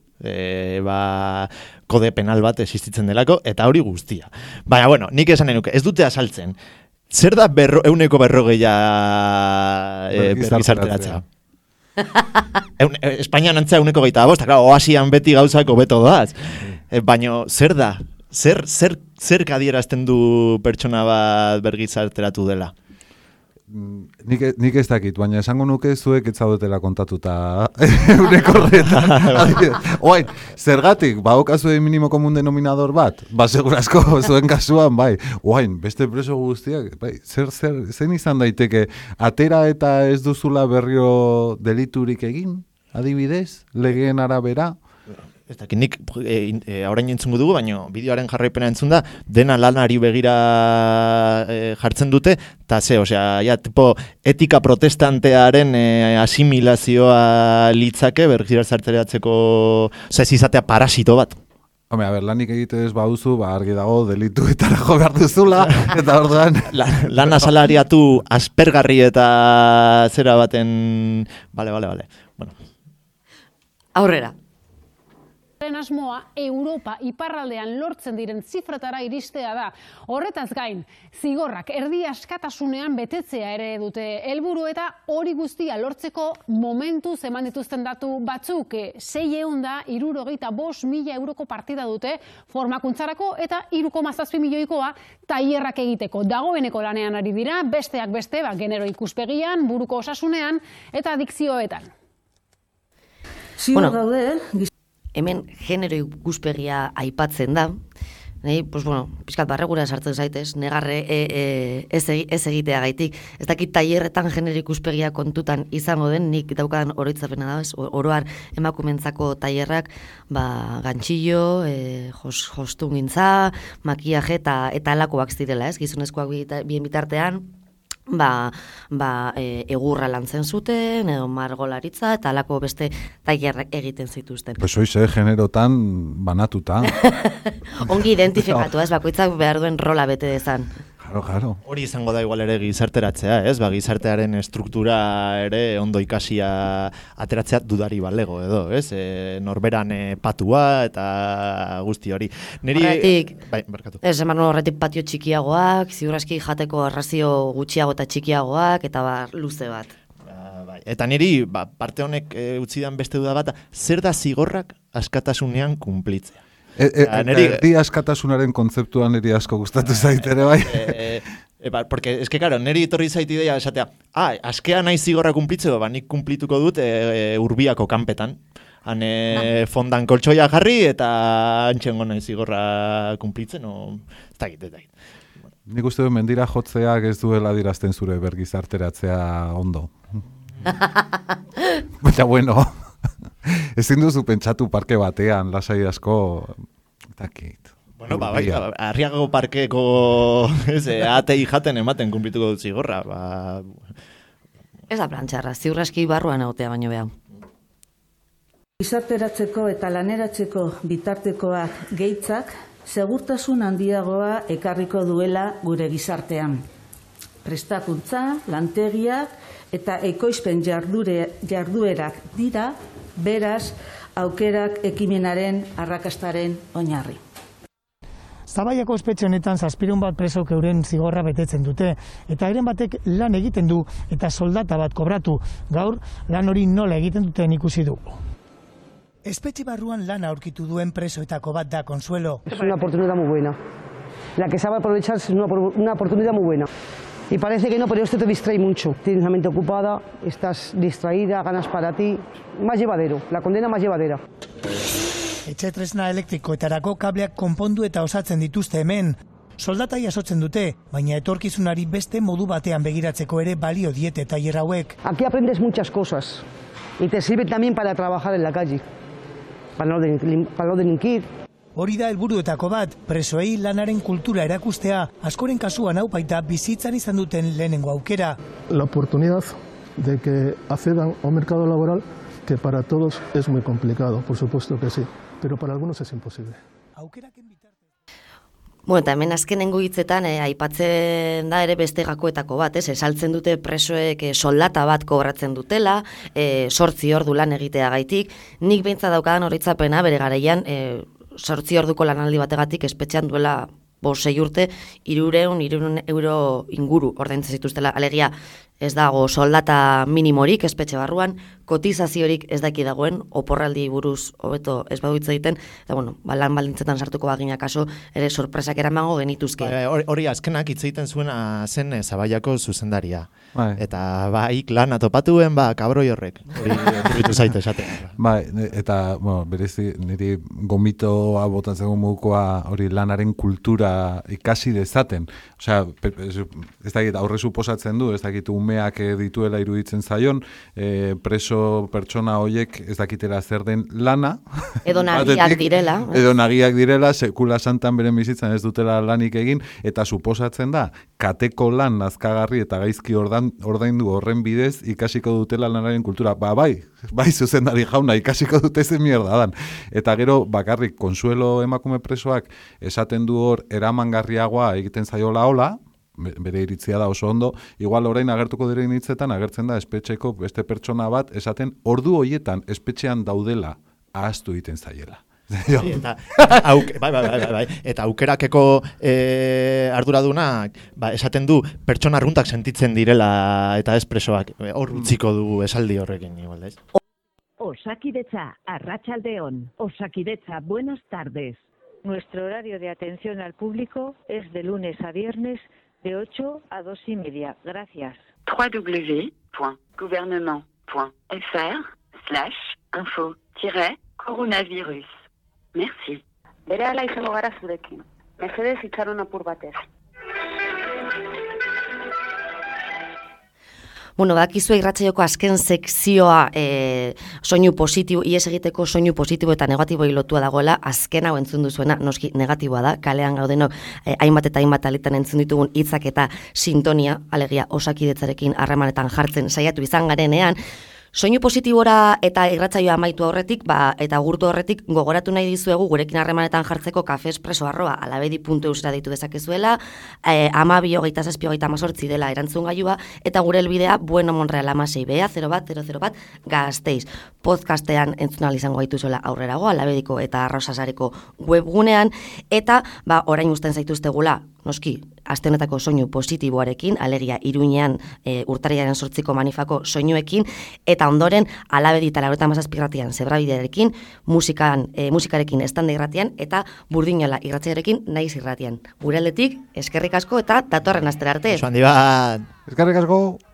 Kode penal bat existitzen delako, eta hori guztia. Baina, nik esan enuke, ez dute asaltzen, zer da 140 bergizarteratzea? Espainian antzea 125, oasian beti gauzako beto daz. Baina zer da? Zer adierazten du pertsona bat bergizarteratu dela? Nik ez dakit, baina esango nuke zuek ez zaudetela kontatuta horretan. Oain, zergatik, baukazue minimo komun denominador bat? Segurazko zuen kasuan, bai. Oain, beste preso guztiak, bai, zen izan daiteke, atera eta ez duzula berrio deliturik egin, adibidez, legeen arabera? Ez dakit, nik orain entzungu dugu, baina bideoaren jarraipena entzun da, dena lanari begira jartzen dute, eta tipo etika protestantearen asimilazioa litzake bergizarteratzeko, ez izatea parasito bat. Home, lanik egite ez baduzu, argi dago delituetara jo behar duzula, eta orduan... Lan asalariatu aspergarri eta zera baten... Vale. Bueno. Aurrera. Asmoa Europa iparraldean lortzen diren zifretara iristea da. Horretaz gain, zigorrak erdi askatasunean betetzea ere dute helburu eta hori guztia lortzeko momentuz eman dituzten datu batzuk 675.000 euroko partida dute formakuntzarako eta 3,7 milioikoa tailerrak egiteko. Dagoeneko lanean ari dira, besteak beste, genero ikuspegian, buruko osasunean eta adikzioetan. Hemen genero ikuspegia aipatzen da, pixkat barregura sartzen zaitez, negarre ez egitea gaitik. Ez dakit tailerretan genero ikuspegia kontutan izango den, nik daukadan oroitzapena da, oroar emakumentzako tailerrak, gantxillo, jostungintza, makiaje eta alakoak zirela, gizonezkoak bien bitartean, egurra lantzen zuten, edo margolaritza, eta alako beste tailerrak egiten zituzten. Pues hoize generotan banatuta. Ongi identifikatu, bakoitzak behar duen rola bete dezan. Claro. Hori izango da igual ere gizarteratzea, ez? Gizartearen estruktura ere ondo ikasia ateratzea dudari balego edo, ez? Norberan patua eta guzti hori. Horretik, bai, barkatu. Horretik patio txikiagoak, ziurraski jateko arrazio gutxiago eta txikiagoak, eta luze bat. Eta niri, parte honek utzidan beste duda bat, zer da zigorrak askatasunean kumplitzea? Erdi askatasunaren kontzeptua niri asko gustatu zaitere, bai? Porque, es que, claro, niri etorri zait idea esatea, askea nahi zigorra kumplitzeko, nik kumplituko dut Urbiako kanpetan. Han fondan koltsoia jarri eta antxengo nahi zigorra kumplitzen, ez dakit. Nik uste dut mendira jotzeak ez duela dirazten zure bergizarteratzea ondo. Baina, bueno... Ezin duzu pentsatu parke batean, lasai asko, dakit. Bueno, Arriago parkeko atei jaten ematen kumplituko dut zigorra. Ez da plantxarra, ziurraski barruan egotea baino behar. Gizarteratzeko eta laneratzeko bitartekoak gehitzak, segurtasun handiagoa ekarriko duela gure gizartean. Prestakuntza, lantegiak eta ekoizpen jarduerak dira, beraz, aukerak ekimenaren arrakastaren oinarri. Zabaiako espetxe honetan 700 bat presok euren zigorra betetzen dute, eta eren batek lan egiten du eta soldata bat kobratu. Gaur, lan hori nola egiten duten ikusi dugu. Espetxe barruan lan aurkitu duen presoetako bat da Consuelo. Es una oportunidad muy buena. La que sabe aprovechar es una oportunidad muy buena. Y parece que no, pero esto te distrae mucho. Tienes la mente ocupada, estás distraída, ganas para ti. Más llevadero, la condena más llevadera. Etxe tresna elektrikoetarako kableak konpondu eta osatzen dituzte hemen. Soldata jasotzen dute, baina etorkizunari beste modu batean begiratzeko ere balio diete tailer hauek. Aquí aprendes muchas cosas y te sirve también para trabajar en la calle, para no delinquir. Hori da helburuetako bat, presoei lanaren kultura erakustea, askoren kasuan hau baita bizitzan izan duten lehenengo aukera. La oportunidad de que accedan a un mercado laboral que para todos es muy complicado, por supuesto que sí, pero para algunos es imposible. Bueno, eta hemen azkenengo hitzetan aipatzen da ere beste gakoetako bat, esaltzen dute presoek soldata bat kobratzen dutela, 8 ordu lan egiteagaitik, nik beintza daukadan horitzapena bere garaian 8 orduko lanaldi bategatik espetxean duela 6 urte, 300 euro inguru ordaintzen zituztela. Alegia, ez dago soldata minimorik espetxe barruan, kotizaziorik ez daki dagoen, oporraldi buruz hobeto ez badu hitz egiten, eta bueno, lan baldintzetan sartuko bagina kaso, ere sorpresak eramango genituzke. Hori azkenak hitz egiten zuena zen Zabaiako zuzendaria. Eta lana topatuen, kabroi horrek. Hori turbitu zaite esatea. Eta, berezi, niri gomitoa botan zegoen mugukoa hori lanaren kultura ikasi dezaten. Osea, ez dakit aurre suposatzen du, ez dakit umeak dituela iruditzen zaion, preso pertsona hoiek ez dakitela zer den lana. Edo nagiak direla. Edo nagiak direla, sekula santan beren bizitzan ez dutela lanik egin, eta suposatzen da, kateko lan nazkagarri eta gaizki ordaindu horren bidez ikasiko dutela lanaren kultura. Bai zuzendari jauna, ikasiko dute zen mierda dan. Eta gero bakarrik Consuelo emakume presoak esaten du hor eramangarriagoa egiten zaiola hola, bere iritzia da oso ondo, igual orain agertuko diren hitzetan agertzen da espetxeko beste pertsona bat esaten ordu hoietan espetxean daudela ahaztu egiten zaiela. Eta aukerakeko arduradunak esaten du pertsona arruntak sentitzen direla eta ez presoak. Hor utziko du esaldi horrekin igual, ez? Osakidetza, Arratsaldeon. Osakidetza, buenas tardes. Nuestro horario de atención al público es de lunes a viernes de 8 a 2:30. Gracias. www.gouvernement.fr/info-coronavirus. Merci. Berehala izango gara zurekin. Mesedez itxaron apur batez. Bueno, badakizue irratsaioko azken sekzioa soinu positibo, ies egiteko soinu positibo eta negatibo lotua dagoela, azken hau entzun duzuena, noski negatiboa da, kalean gaudenok hainbat eta hainbat aletan entzun ditugun hitzak eta sintonia, alegia Osakidetzarekin harremanetan jartzen saiatu izan garenean, soinu positibora eta irratsaioa amaitu aurretik, eta agurtu horretik gogoratu nahi dizuegu gurekin harremanetan jartzeko Kafe Espresso @alabedi.eusera deitu dezakezuela, 12:27:18 dela erantzungailua, eta gure helbidea Bueno Monreal 6B01001 Gasteiz. Podcastean entzun ahal izango gaituzuela aurrerago, Alabediko eta Arrosasareko webgunean, eta orain uzten zaituztegula, noski, aste honetako soinu positiboarekin, alegia Iruñean urtarrilaren 8ko manifako soinuekin, eta ondoren Alabedi eta 97 irratian Zebrabidearekin, musikarekin Estanda irratian, eta Burdinola irratsaioarekin Naiz irratian. Gure aldetik, eskerrik asko eta datorren astera arte. Eskerrik asko.